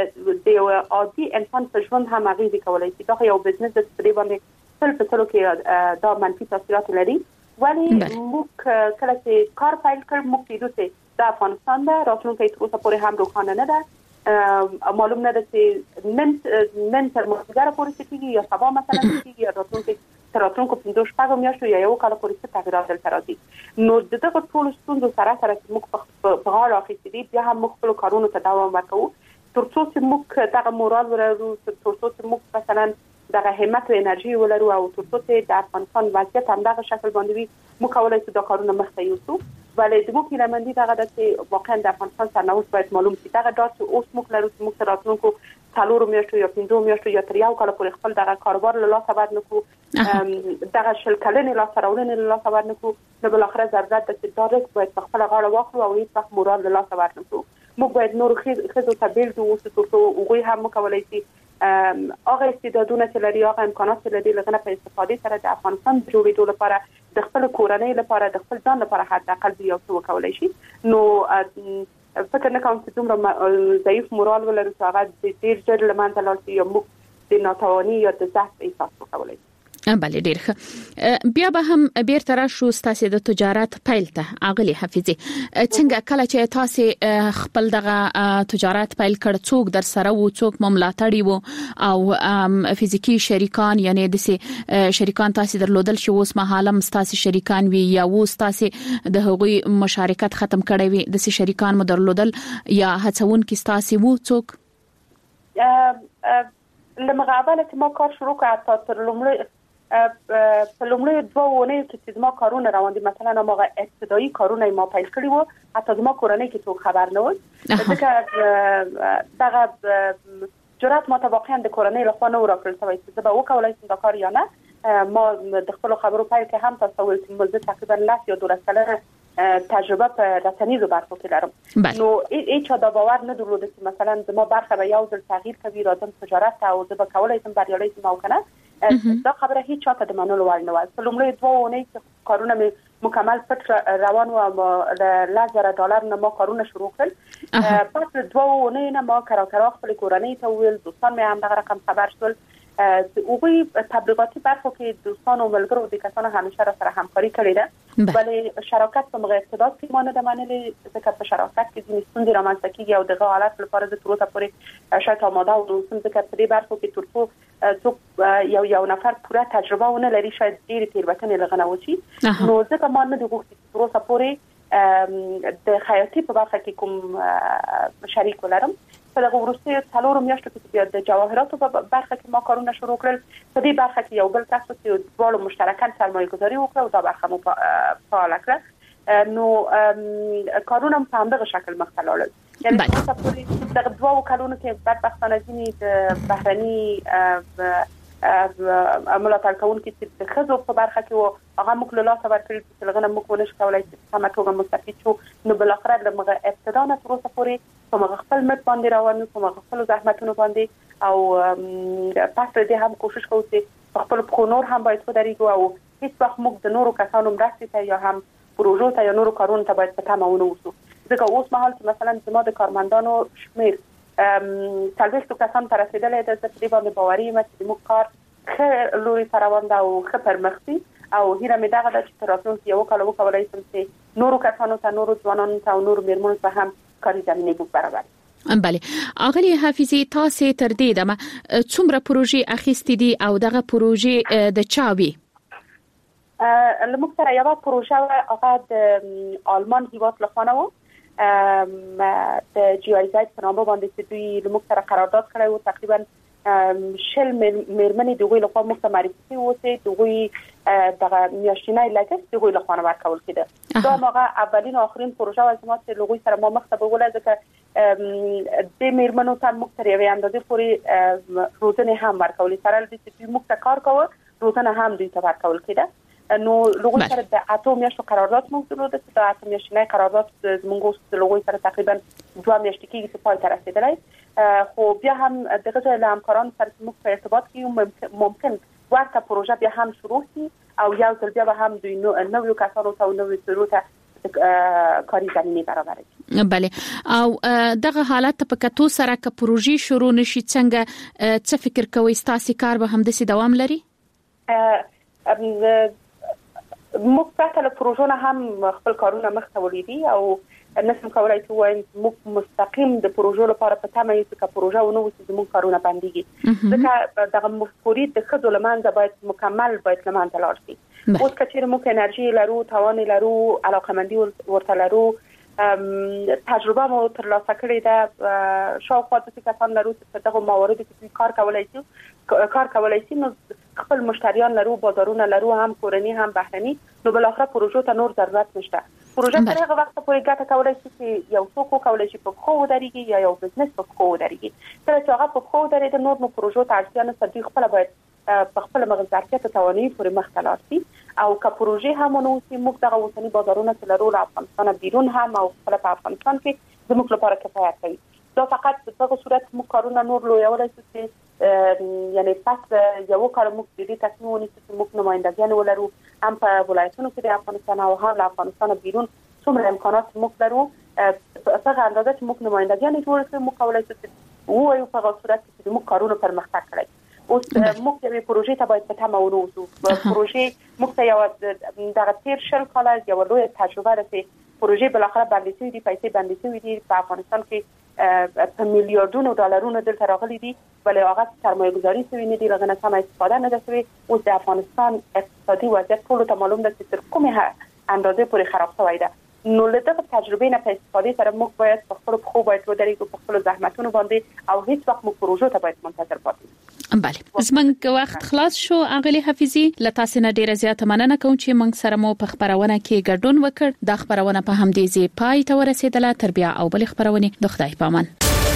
د عادي انسان په ژوند هم اغیزه کولای شي. دا یو بزنس د سپری باندې تل په تلو کې دا منفي تاثیرات لري، ولی موږ کله چې کار پیل کړ موږ کېدو چې د افغانستان د راتلونکي تر اوسه پورې هم روښانه نه ده. معلوم نه ده چې نن تر مازدیګر پورې څه کېږي یا سبا مثلا څه کېږي یا راتلونکو 15 شپږ میاشتو یا یو کال پورې څه تغیرات دلته راځي. نو دغه ټول ستونزو سره چې موږ په غاړه اخیستې دي، بیا هم موږ خپل کارونو ته دوام ورکوو تر څو چې موږ دغه مورال ولرو، تر څو چې موږ مثلا دغه همت او انرژي ولرو او تر څو چې د افغانستان وضعیت هم دغه شکل باندې وي، موږ کولای شو دا کارونه مخته یوسو. ولی زموږ هیله‌مندي دغه ده چې واقعا د افغانستان سرنوشت باید معلوم شي. دغه ډاټ چې اوس موږ لرو چې موږ تر راتلونکو 4 میاشتو یا 5 میاشتو یا تر یو کال پورې خپل دغه کاروبار له لاسه ورنکړو، دغه شل کلنې لاسته راوړنې له لاسه ورنکړو، نو بل اخر ضرورت ده چې دا ریسک باید په خپل غاړه واخلو او هیڅ وخت مورال له لاسه ورنکړو. موږ باید نور خزو ته بیل دوه تر څو هغوی هم کولای شي هغه استعدادونه چې لري، هغه امکانات چې لري، لغنه په استفادې سره د افغانستان جوړېدو لپاره د خپل کورنۍ لپاره د خپل ځان لپاره حداقل یو څه وکولای شي. نو فکر نه کوم چې دومره ضعیف مورال ولرو چې هغه د ډېر ژر له منځه لاړ شي یا موږ د ناتواني یا د ضعف احساس وکولای شي. بله ډیر ښه. بیا به هم بیرته راشو ستاسو د تجارت پیل ته اغلی حفیظي. څنګه کله چې تاسو خپل دغه تجارت پیل کړ څوک در سره وو څوک مملاتړي وو او فزیکی شریکان یعنی د شریکان تاسو درلودل شو اوس مهالم تاسو شریکان وی یا وو تاسو د هغوی مشارکت ختم کړی وي د شریکان مو درلودل یا هڅون کې تاسو وو څوک؟ لمغه اوله چې ما کار شروع کړ تر لومړی په لومړی 2 ونې چې ما کارونه روان دي مثلا ما ابتدایي کارونه ما پیل کړی وو حتی ما کورنۍ کې څوک خبر نه و ځکه دغه جرأت ما ته واقعا د کورنۍ له خوا نه ورکړل شوی چې زه به وکولای شم دا کار یا نه. ما د خپل خبرو پیل کې هم تاسو ول چې مزه تقریبا 10 یا 12 ساله تجربه په رسنیزو برخو کې لرم نو هیڅ دا باور نه درلود چې مثلا زما برخه به یو ځل تغییر کوي راځم تجارت او زه به کولای شم بریالي شم او کنه دا خبره هیڅ چاته د منلو وړ نه و. په لومړي 2 ونې چې کارونه مې مکمل پټ روان و د $10,000 نه ما کارونه شروع کړل. پس 2 ونې نه ما کراکرا خپل کورنۍ ته ویل دوستان مې هم دغه رقم خبر شول. اوغوی تبلیغاتی برخو کې دوستان او ملګرو د کسانو همیشه را سره همکاري کړې ده ولی شراکت په مغه اقتدار کې مانه د منلې ځکه په شراکت کې ځینې ستونزې رامنځته کیږي او دغه حالت لپاره د تروسه پورې شاید آماده او دوستان ځکه په دې برخو کې ترڅو څوک یو نفر پوره تجربه ونه لري شاید ډېر تیروتنې لغنه وشي نو ځکه ما نه د غوښتي تروسه پورې د خیاطي په برخه کې کوم شریک ولرم. په دغه وروستي 4 میاشتو کې بیا د جواهراتو په برخه کې ما کارونه شروع کړل. په دې برخه کې یو بل کس چې ډول مشترکاً سرمایه گذاري وکړه او دا برخه مو فعال کړه نو کارونه په همدغه شکل مخ ته لاړل. یعنی تاسو پورې دغه 2 کلونو کې بدبختانه ځینې د بهرني ملاتړ کوونکي چې د خزو په برخه کې وو هغه موږ له لاسه ورکړل چې لغنه موږ ونش کولای چې سمه توګه مستفید شو نو بل اخر د مغه ابتدا نه تر اوسه پورې په مغه خپل مت باندې روانو په مغه خپل زحمتونو باندې او پس دې هم کوشش کوو چې خپل خونور هم باید ودرېږو او هیڅ وخت موږ د نورو کسانو مرستې ته یا هم پروژو ته یا نورو کارونو ته باید په تمه ونه اوسو ځکه اوس مهال چې مثلا زما د کارمندانو شمیر 40 کسان تر رسیدلې ده چې په باندې باوري یم چې موږ کار خه لوري روان ده او خه پرمختي او هیره مې دغه د تراتون یو کال وکولای شم چې نورو کسانو ته نورو ځوانانو ته نورو میرمنو ته هم کاري زمينه بو برابر. بله اغلی حافظي تاسو تر دې دمه څومره پروژې اخیستې دي او دغه پروژې د چاوي لمختره یو پروژه هغه د آلمان هیواد لخوا و د جی آی زد په نامه باندې چې دوی لمختره قرارداد کړی و تقریبا شل میرمنې دغه لخوا مخته معرفي وته دغه دغه میاشتنۍ لګښت دغه لخوا ورکول کېده دا ماغه اولین او آخرین پروژه و چې ما لغوي سره ما مخته بوله ځکه د میرمنو ته مختره وي اندازې پوری روزنه هم ورکول سره د چې مخته کار کوي روزنه هم دوی ته ورکول کېده نو لغوي سره د اتم میاشتو قرارداد موجود ده چې د اتم میاشتنۍ قرارداد زمونږ د لغوي سره تقریبا 2 میاشتې کې چې پای ته رسیدلی خو بیا هم دغه ځای له همکارانو سره موږ په ارتباط کې ممکن ورته پروژه بیا هم شروع شي او یو ځل بیا هم دوی نوې کسانو ته نوې ضرورت کاری زمینه برابر شي. بله او دغه حالت په کتو سره ک پروژې شروع نشي څنګه څه فکر کوي تاسو کار به هم د دوام لري؟ موږ پرته له پروژو نه هم خپل کارونه مخ ته وړي دي او نسم کولای چې وایم موږ مستقیم د پروژو لپاره په تمه یو چې پروژه ونه وسی زموږ کارونه باندېږي ځکه دغه مفکوري د خدو لمانځه باید مکمل باید لمانځه لاړ شي اوس کچېر موږ انرژي لرو توان لرو علاقمندي ورته لرو تجربه مو تر لاسه کړې ده شاوخوا د کسان لرو چې دغه موارد کې کار کولای شي نو خپل مشتریان لرو بازارونه لرو هم کورنی هم بهرني نو بل اخر پروژو ته نور ضرورت نشته پروژه تر هغه وخت پورې ګټه کولای شي چې یو څوک کولای شي په خو ودرېږي یا یو بزنس په خو ودرېږي تر چې هغه په خو ودرېږي نور نو پروژو ته اړتیا نه ستې خپل باید په خپل مغزارتیا ته توانایي پورې مخ ته لاړ شي او که پروژه هم نو چې موږ دغه وطني بازارونه چې لرو له افغانستان بیرون هم او خپل په افغانستان کې زموږ لپاره کفایت کوي دا فقط په دغه صورت موږ کارونه نور لویولای شو یعنی پس یو کار موږ د دې تصمیم ونیسو چې موږ نمائندګان ولرو هم په ولایتونو کې د افغانستان او هم له افغانستان بیرون څومره امکانات موږ لرو په هغه اندازه چې موږ نمائندګان جوړ کړو موږ کولای شو چې وایو په هغه صورت کې موږ کارونه پرمختګ کړی اوس موږ د پروژې ته باید په تمه ونوسو پروژې موږ ته یو دغه تیر شل کال یو لوی تجربه ده چې پروژې بل اخر باندې شوې دي پیسې باندې شوې دي په افغانستان کې په میلیارډونو ډالرونو دلته راغلي دي ولې هغه سرمایه‌گذاري شوې نه دي لغنه سم استفاده نه ده شوې اوس د افغانستان اقتصادي وضعیت ټول ته معلوم ده چې تر کومه اندازه پورې خراب شوی ده نو له دغه تجربې نه په استفاده سره موږ باید په خپل خو باید ودرېږو په خپل زحمتونو باندې او هیڅ وخت موږ پروژو ته باید منتظر پاتې بله زمونږ وخت خلاص شو اغلی حفیظي لتاسو نه ډیره زیاته مننه کوم چې موږ سره مو په خبرونه کې ګډون وکړ د خبرونه په همدې ځای پای ته ورسېدله تربیه او بل خبرونه د خدای پامان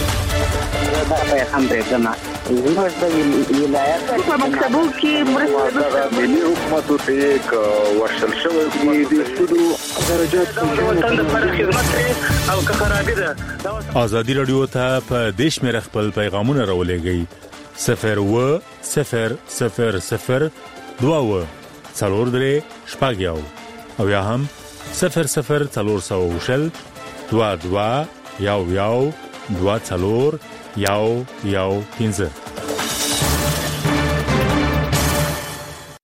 هم درګما زموږ د ولایت په مکتبو کې مرسته د ملي حکومت ته یک ورشل شوی د سودو درجات په خدمت او که خرابې ده ازادي رادیو ته په دیش مې خپل پیغامونه راولېږي 01000 2 څلور درې شپږ یو او یا هم 00400 22 یو 2 څلور یو 15